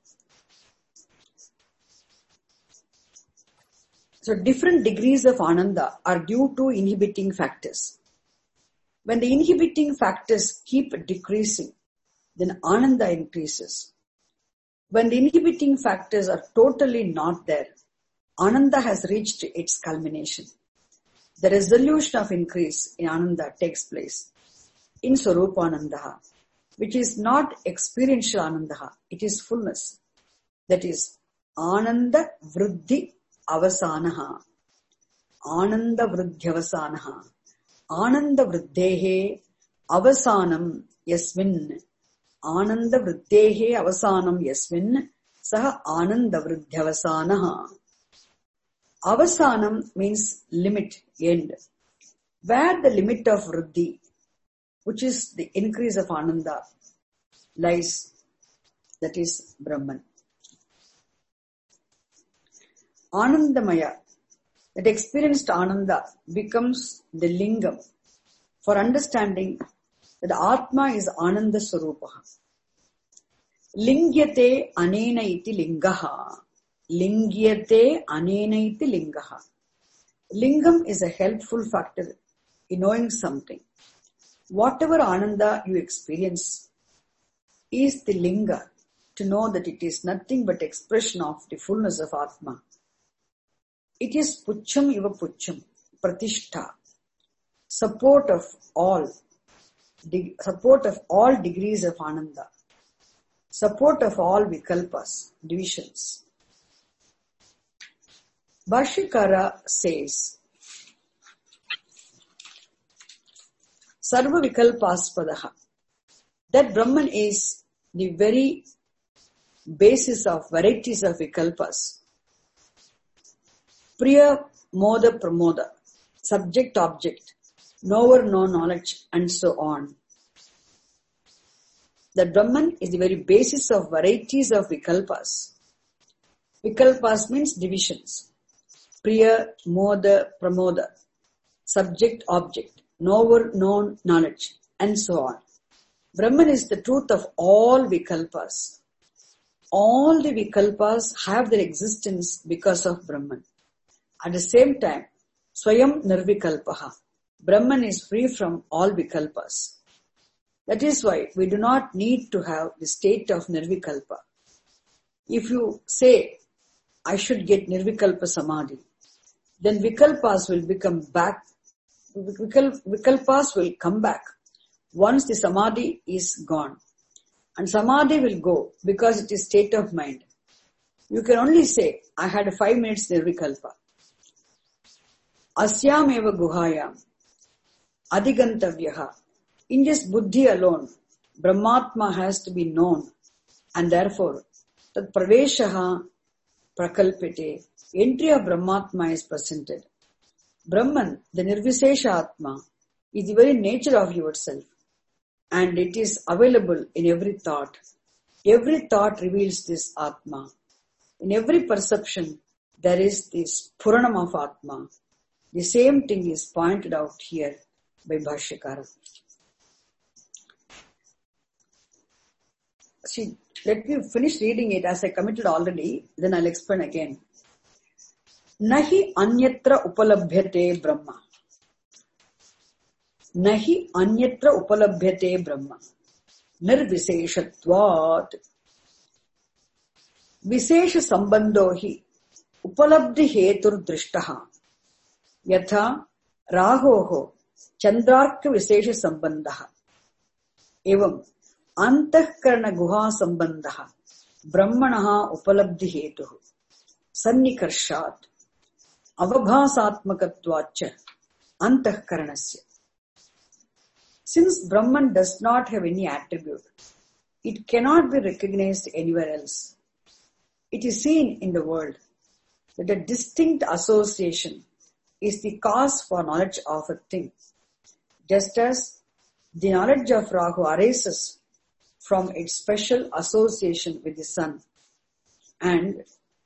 So different degrees of Ananda are due to inhibiting factors. When the inhibiting factors keep decreasing, then Ananda increases. When the inhibiting factors are totally not there, Ananda has reached its culmination. The resolution of increase in Ananda takes place in Swarupananda, which is not experiential Ananda, it is fullness. That is Ananda Vriddhi Avasanaha. Ananda Vriddhyavasanaha. Ananda Vriddhehe Avasanam Yasmin. Ananda Vriddhehe Avasanam Yasmin. Saha Ananda Vriddhyavasanaha. Avasanam means limit, end. Where the limit of Vriddhi, which is the increase of Ananda, lies, that is Brahman. Anandamaya, that experienced Ananda, becomes the lingam for understanding that Atma is Ananda Swarupaha. Lingyate anena iti lingaha. Lingyate anena iti lingaha. Lingam is a helpful factor in knowing something. Whatever Ananda you experience is the linga to know that it is nothing but expression of the fullness of Atma. It is pucham iva pucham, pratishtha, support of all degrees of Ananda, support of all vikalpas, divisions. Bhashyakara says, Sarva Vikalpaspadaha, that Brahman is the very basis of varieties of vikalpas. Priya, Moda, Pramoda, subject, object, knower, no knowledge, and so on. That Brahman is the very basis of varieties of vikalpas. Vikalpas means divisions. Priya, Moda, Pramoda, subject, object, knower, known, knowledge, and so on. Brahman is the truth of all vikalpas. All the vikalpas have their existence because of Brahman. At the same time, Swayam Nirvikalpaha. Brahman is free from all vikalpas. That is why we do not need to have the state of Nirvikalpa. If you say, I should get Nirvikalpa Samadhi, then vikalpas will become back. Vikalpas will come back once the Samadhi is gone. And Samadhi will go because it is state of mind. You can only say, I had 5 minutes Nirvikalpa. Asyam eva guhayam adhigantavyaha. In just buddhi alone, Brahmatma has to be known, and therefore, tat praveshaha prakalpite, entry of Brahmatma is presented. Brahman, the Nirvisesha Atma, is the very nature of yourself, and it is available in every thought. Every thought reveals this Atma. In every perception, there is this Puranam of Atma. The same thing is pointed out here by Bhashyakara. See, let me finish reading it as I committed already, then I'll explain again. Nahi anyatra upalabhyate Brahma. Nahi anyatra upalabhyate Brahma. Nirviseshatvat. Visesha sambandho hi upalabdhi hetur drishtaha. Yatha rahoho chandrarka visesha sambandha. Evam antahkarana guha sambandha. Brahmanaha upalabdhi hetuhu. Sannikarshat. Avabhasatmakatvacha antahkaranasya. Since Brahman does not have any attribute, it cannot be recognized anywhere else. It is seen in the world that a distinct association is the cause for knowledge of a thing, just as the knowledge of Rahu arises from its special association with the sun, and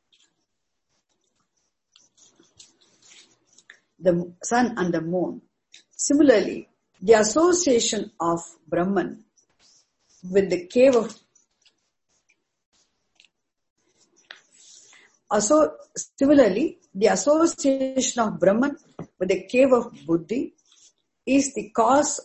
the sun and the moon. Similarly, the association of Brahman with the cave of the association of Brahman with the cave of Buddhi is the cause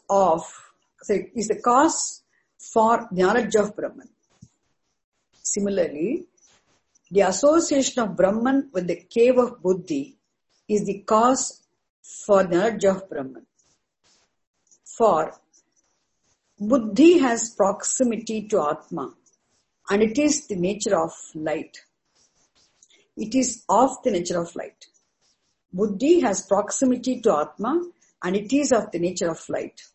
for the knowledge of Brahman. Similarly, the association of Brahman with the cave of Buddhi is the cause for the knowledge of Brahman. For Buddhi has proximity to Atma, and it is the nature of light. It is of the nature of light. Buddhi has proximity to Atma, and it is of the nature of light.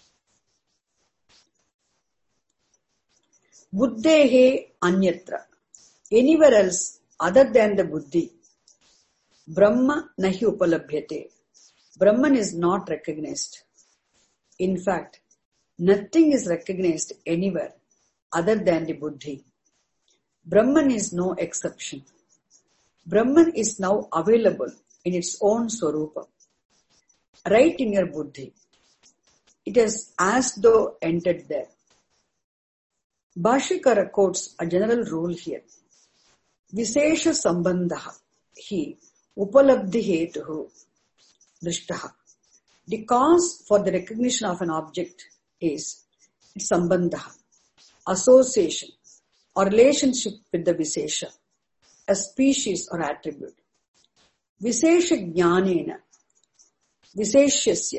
Buddhehe anyatra. Anywhere else other than the Buddhi, Brahma nahi upalabhyate. Brahman is not recognized. In fact, nothing is recognized anywhere other than the buddhi. Brahman is no exception. Brahman is now available in its own swarupa, right in your buddhi. It is as though entered there. Bhashikara quotes a general rule here. Visesha sambandha hi upalabdhi hetuhu drishtaha. The cause for the recognition of an object is its sambandha, association or relationship with the visesha, a species or attribute. Visesha jnanena, viseshyasya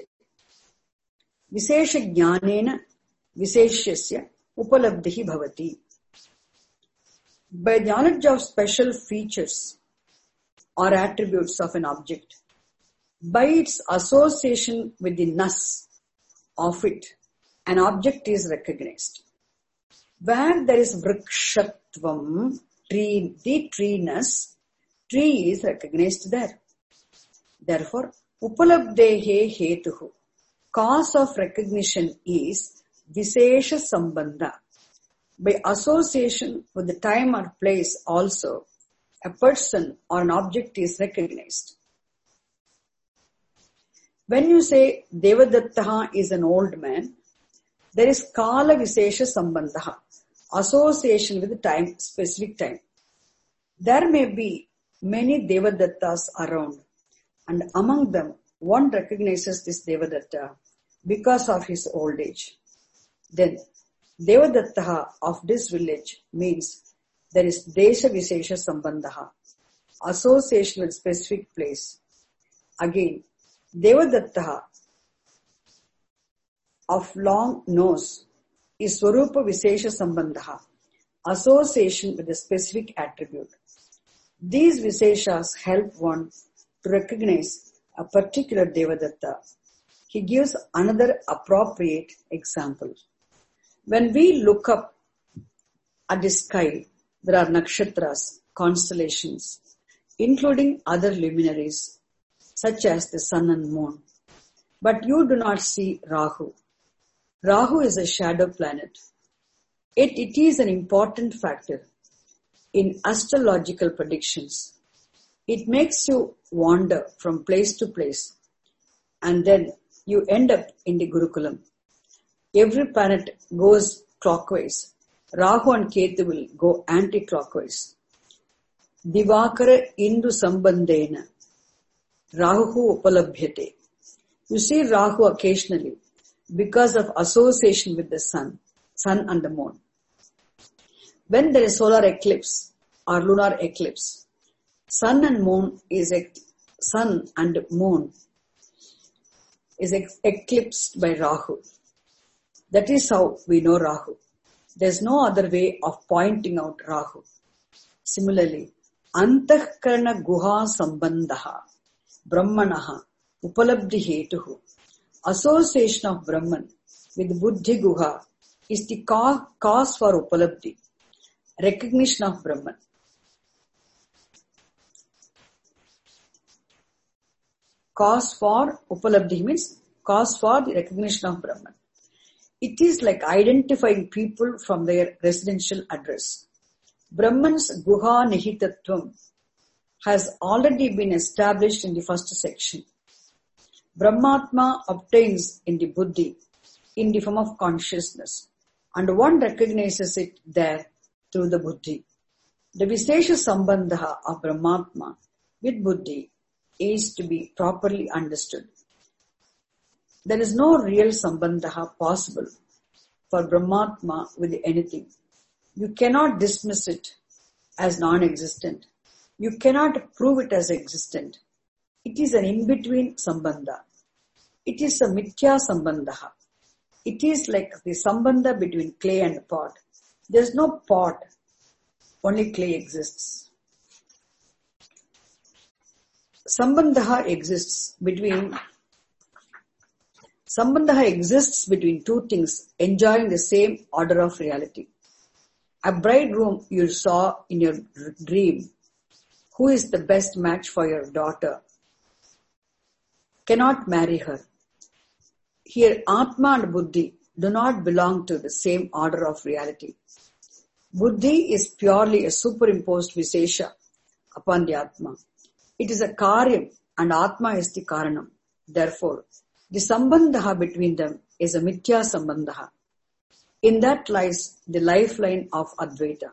upalabdhi bhavati. By the knowledge of special features or attributes of an object, by its association with the nas of it, an object is recognized. Where there is vrikshatvam, tree, the treeness, tree is recognized there. Therefore, upalabdehe hetuhu, cause of recognition is visesha sambandha. By association with the time or place also, a person or an object is recognized. When you say Devadattaha is an old man, there is kala visesha sambandha, association with the time, specific time. There may be many Devadattas around, and among them one recognizes this Devadatta because of his old age. Then Devadattaha of this village means there is desha visesha sambandha, association with specific place. Again, Devadattaha of long nose is swarupa visesha sambandha, association with a specific attribute. These viseshas help one to recognize a particular Devadatta. He gives another appropriate example. When we look up at the sky, there are nakshatras, constellations, including other luminaries, such as the sun and moon. But you do not see Rahu. Rahu is a shadow planet. It is an important factor in astrological predictions. It makes you wander from place to place, and then you end up in the Gurukulam. Every planet goes clockwise. Rahu and Ketu will go anti-clockwise. Divakara Indu Sambandena Rahu Upalabhyate. You see Rahu occasionally because of association with the sun and the moon. When there is solar eclipse or lunar eclipse, sun and moon is eclipsed by Rahu. That is how we know Rahu. There is no other way of pointing out Rahu. Similarly, Antahkarana Guha Sambandha Brahmanaha Upalabdhi Hetuhu. Association of Brahman with Buddhi Guha is the cause for Upalabdhi, recognition of Brahman. Cause for Upalabdhi means cause for the recognition of Brahman. It is like identifying people from their residential address. Brahman's Guha Nihitatvam has already been established in the first section. Brahmatma obtains in the buddhi in the form of consciousness, and one recognizes it there through the buddhi. The Visesha Sambandha of Brahmatma with buddhi is to be properly understood. There is no real sambandha possible for Brahmatma with anything. You cannot dismiss it as non-existent. You cannot prove it as existent. It is an in-between sambandha. It is a mithya sambandha. It is like the sambandha between clay and pot. There is no pot, only clay exists. Sambandha exists between two things enjoying the same order of reality. A bridegroom you saw in your dream, who is the best match for your daughter, cannot marry her. Here, Atma and Buddhi do not belong to the same order of reality. Buddhi is purely a superimposed Vishesha upon the Atma. It is a Karyam and Atma is the Karanam. Therefore, the Sambandha between them is a Mithya Sambandha. In that lies the lifeline of Advaita.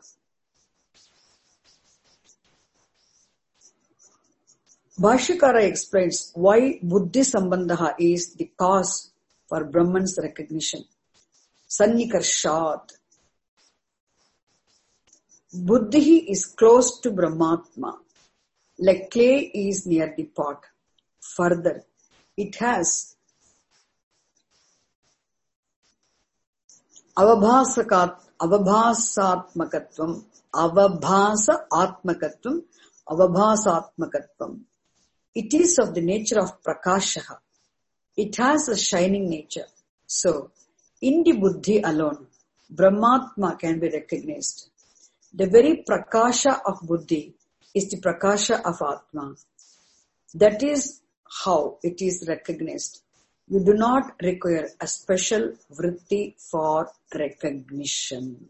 Bhashyakara explains why Buddhi Sambandha is the cause for Brahman's recognition. Sannikarshat. Buddhi is close to Brahmatma, like clay is near the pot. Further, it has avabhasatmakatvam, avabhasatmakatvam. It is of the nature of prakasha. It has a shining nature. So, in the buddhi alone, Brahmatma can be recognized. The very prakasha of buddhi is the prakasha of Atma. That is how it is recognized. You do not require a special vritti for recognition.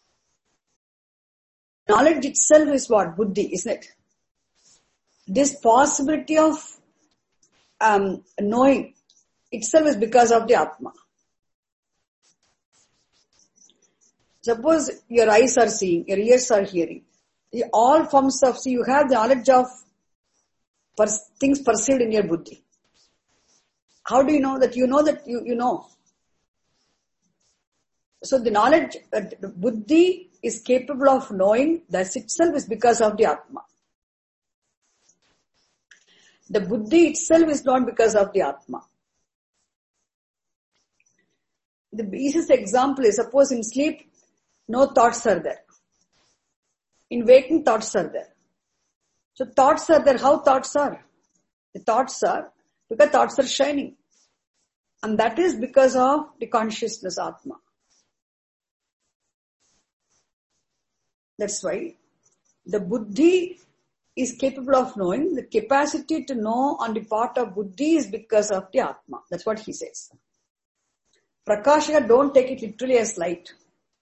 Knowledge itself is what? Buddhi, isn't it? This possibility of knowing itself is because of the Atma. Suppose your eyes are seeing, your ears are hearing. All forms of, you have the knowledge of things perceived in your buddhi. How do you know that? You know that you know. So the knowledge, buddhi is capable of knowing, that itself is because of the Atma. The buddhi itself is not because of the Atma. The easiest example is, suppose in sleep, no thoughts are there. In waking, thoughts are there. So thoughts are there. How thoughts are? The thoughts are, because thoughts are shining. And that is because of the consciousness Atma. That's why the buddhi is capable of knowing. The capacity to know on the part of buddhi is because of the Atma. That's what he says. Prakasha, don't take it literally as light.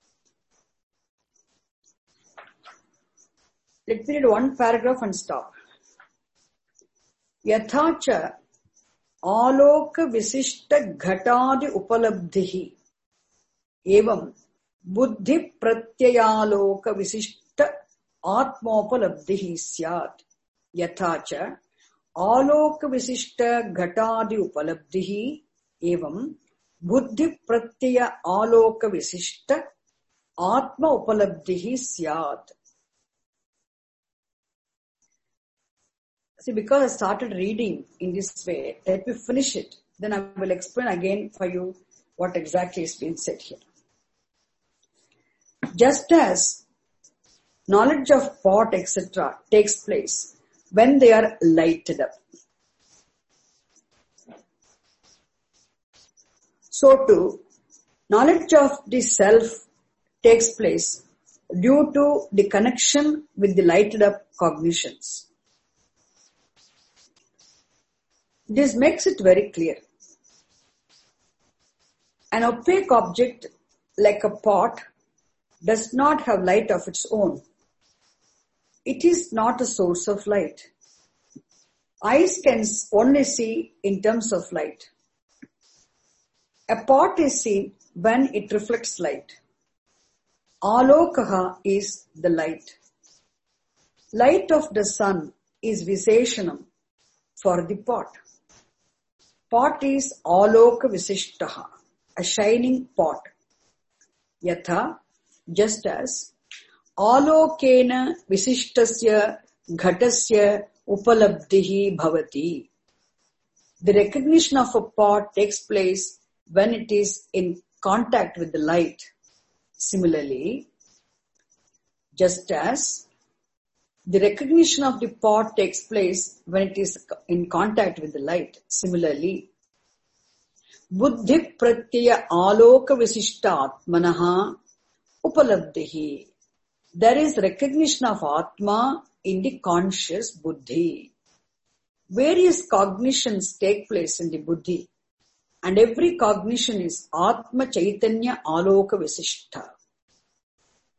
Let me read one paragraph and stop. Yathacha aloka visishta ghatadi upalabdhihi evam buddhi pratyayaloka visishta atmopalabdhihi syat. Yathacha aloka visishta ghatadi upalabdhihi evam buddhi pratyaya aloka visishta atma upalabdhihi syat. See, because I started reading in this way, let me finish it. Then I will explain again for you what exactly is being said here. Just as knowledge of pot, etc. takes place when they are lighted up, so too, knowledge of the self takes place due to the connection with the lighted up cognitions. This makes it very clear. An opaque object like a pot does not have light of its own. It is not a source of light. Eyes can only see in terms of light. A pot is seen when it reflects light. Alokaha is the light. Light of the sun is Visheshanam for the pot. Pot is aloka visishtaha, a shining pot. Yatha, just as alokena visishtasya ghatasya upalabdhihi bhavati. The recognition of a pot takes place when it is in contact with the light. Similarly, just as the recognition of the pot takes place when it is in contact with the light. Similarly, buddhi pratyaya aloka visishta atmanaha upalabdhihi. There is recognition of Atma in the conscious buddhi. Various cognitions take place in the buddhi, and every cognition is Atma Chaitanya Aloka Visishta.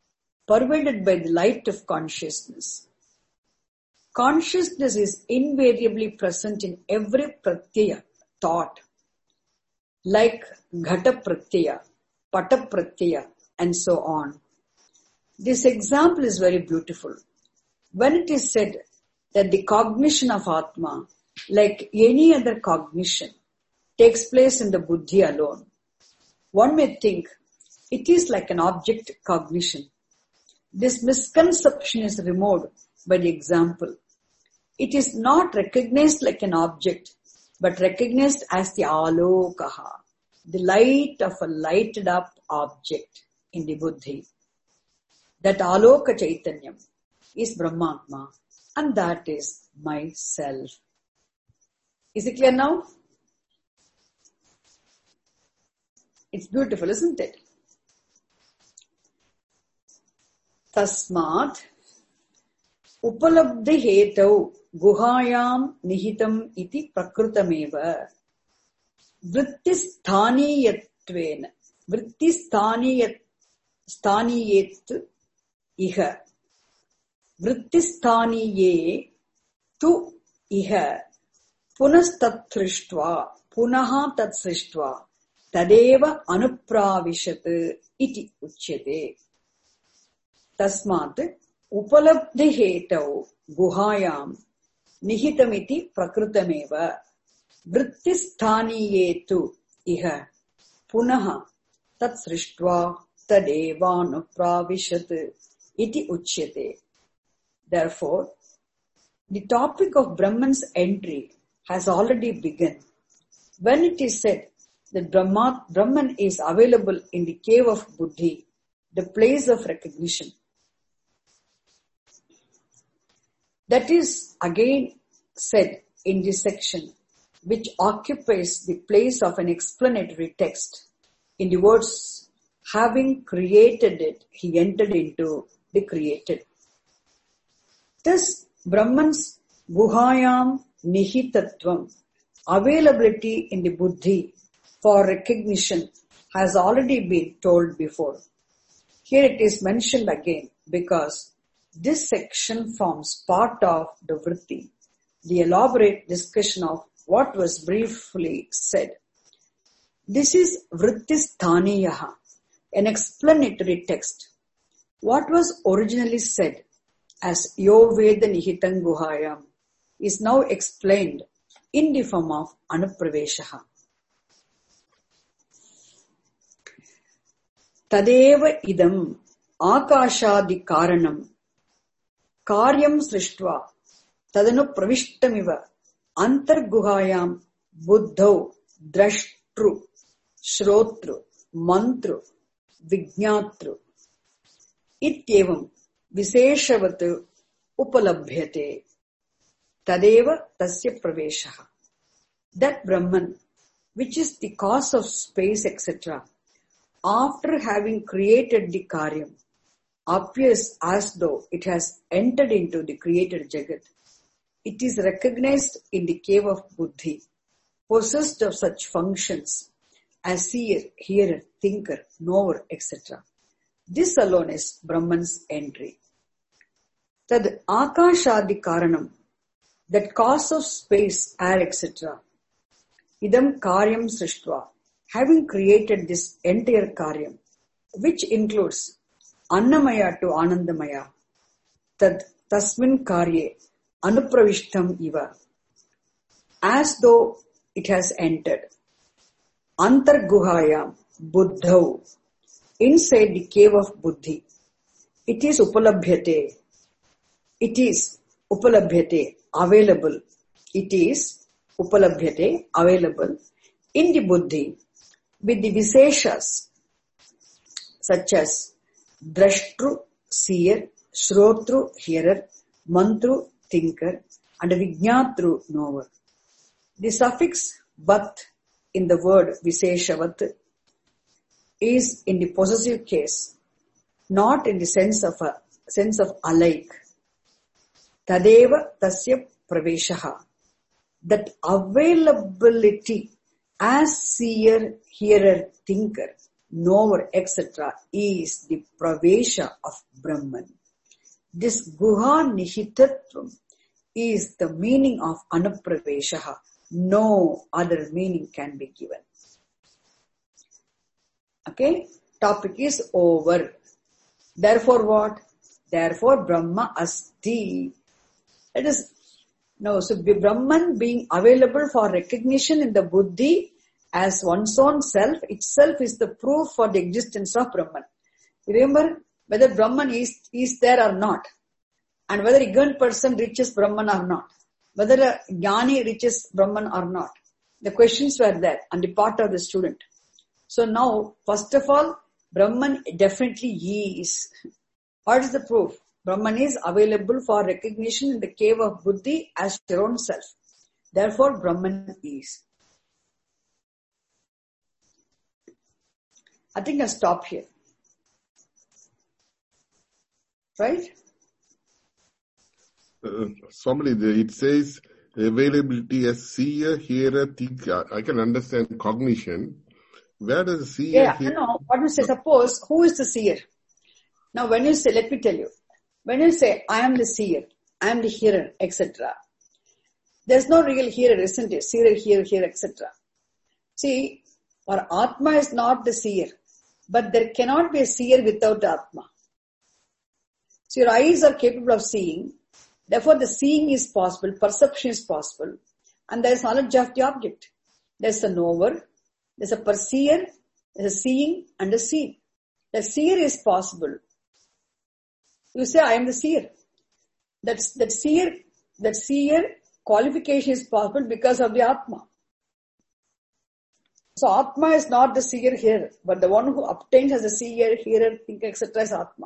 pervaded by the light of consciousness. Consciousness is invariably present in every pratyaya, thought, like ghata pratyaya, pata pratyaya, and so on. This example is very beautiful. When it is said that the cognition of Atma, like any other cognition, takes place in the buddhi alone, one may think it is like an object cognition. This misconception is removed by the example. It is not recognized like an object, but recognized as the alokaha, the light of a lighted up object in the buddhi. That aloka chaitanyam is Brahmatma, and that is myself. Is it clear now? It's beautiful, isn't it? Tasmat upalabdhi hetau guhayam nihitam iti prakrutameva vrittisthaniyatvena vrittisthaniyetu iha vrittistaniye tu iha punastatrishtva punaha tatsrishtva tadeva anupravishat iti uchyate. Tasmat upalabdhi hetau guhayam nihitamiti prakrutameva vrittisthaniyetu iha punaha tatsrishtva tadeva anupravishat iti uchyate. Therefore, the topic of Brahman's entry has already begun. When it is said that Brahman is available in the cave of buddhi, the place of recognition, that is again said in this section, which occupies the place of an explanatory text, in the words, having created it, he entered into the created. Thus, Brahman's guhayam nihitatvam, availability in the buddhi for recognition, has already been told before. Here it is mentioned again because this section forms part of the vritti, the elaborate discussion of what was briefly said. This is vrittisthaniyaha, an explanatory text. What was originally said as yo veda nihitam guhayam is now explained in the form of anupraveshaha. Tadeva idam akashadi karanam karyam srishtva tadanu pravishtameva antarguhayam buddhau drashtru shrotru mantru vignatru ityevam viseshavat upalabhyate tadeva tasya praveshaha. That Brahman, which is the cause of space, etc., after having created the karyam, appears as though it has entered into the created jagat. It is recognized in the cave of buddhi, possessed of such functions as seer, hearer, thinker, knower, etc. This alone is Brahman's entry. Tad akashadi karanam, that cause of space, air, etc. Idam karyam srishtva, having created this entire karyam, which includes annamaya to anandamaya, tad tasmin karye anupravishtam iva, as though it has entered. Antarguhayam buddhau, inside the cave of buddhi. It is upalabhyate. It is upalabhyate, available. It is upalabhyate, available in the buddhi with the viseshas such as drashtru, seer, shrotru, hearer, mantru, thinker, and vignatru, knower. The suffix vat in the word viseshavat is in the possessive case, not in the sense of alike. Tadeva tasya praveshaha, that availability as seer, hearer, thinker, knower, etc. is the pravesha of Brahman. This guha nishitatvam is the meaning of anupraveshaha. No other meaning can be given. Okay? Topic is over. Therefore what? Therefore Brahma asti. It is, no, so Brahman being available for recognition in the buddhi as one's own self itself is the proof for the existence of Brahman. Remember, whether Brahman is there or not, and whether a ignorant person reaches Brahman or not, whether a jnani reaches Brahman or not. The questions were there on the part of the student. So now, first of all, Brahman definitely is. What is the proof? Brahman is available for recognition in the cave of buddhi as your own self. Therefore, Brahman is. I think I'll stop here. Right? Swamini, it says availability as seer, hearer, thinker. I can understand cognition. Where does seer? Yeah, no. What you say? Suppose who is the seer? Now, when you say, let me tell you. When you say, I am the seer, I am the hearer, etc. There's no real hearer, isn't it? Seer, hearer, etc. See, our Atma is not the seer, but there cannot be a seer without Atma. So your eyes are capable of seeing. Therefore, the seeing is possible, perception is possible, and there is knowledge of the object. There's a knower, there's a perceiver, there's a seeing and a seen. The seer is possible. You say, I am the seer. That seer qualification is possible because of the Atma. So Atma is not the seer here, but the one who obtains as a seer, hearer, thinker, etc. is Atma.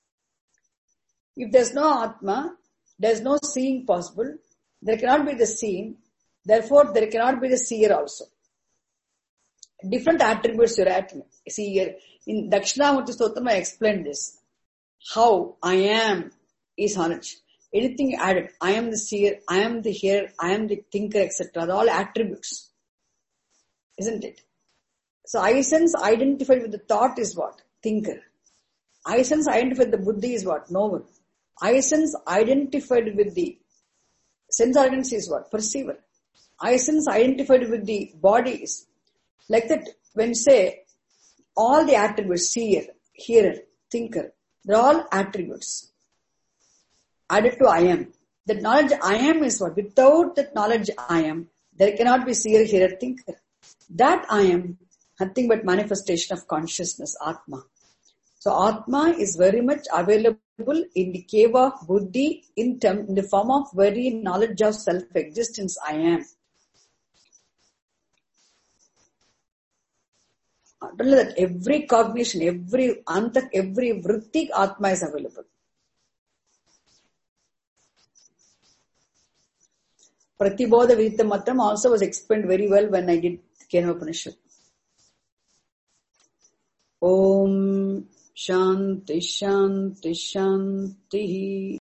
If there's no Atma, there's no seeing possible. There cannot be the seen. Therefore, there cannot be the seer also. Different attributes you're at. Seer. In Dakshinamurti Stotram, I explained this. How I am is knowledge. Anything added, I am the seer, I am the hearer, I am the thinker, etc. They're all attributes. Isn't it? So I sense identified with the thought is what? Thinker. I sense identified with the buddhi is what? Knower. I sense identified with the sense organs is what? Perceiver. I sense identified with the body is. Like that, when you say all the attributes, seer, hearer, thinker, they're all attributes added to I am. That knowledge I am is what? Without that knowledge I am, there cannot be seer, hearer, thinker. That I am nothing but manifestation of consciousness, Atma. So Atma is very much available in the cave of buddhi in the form of very knowledge of self-existence I am. Not only that, every cognition, every antak, every vritti Atma is available. Pratibodha Viditamatam also was explained very well when I did Kena Upanishad. Om Shanti Shanti Shanti.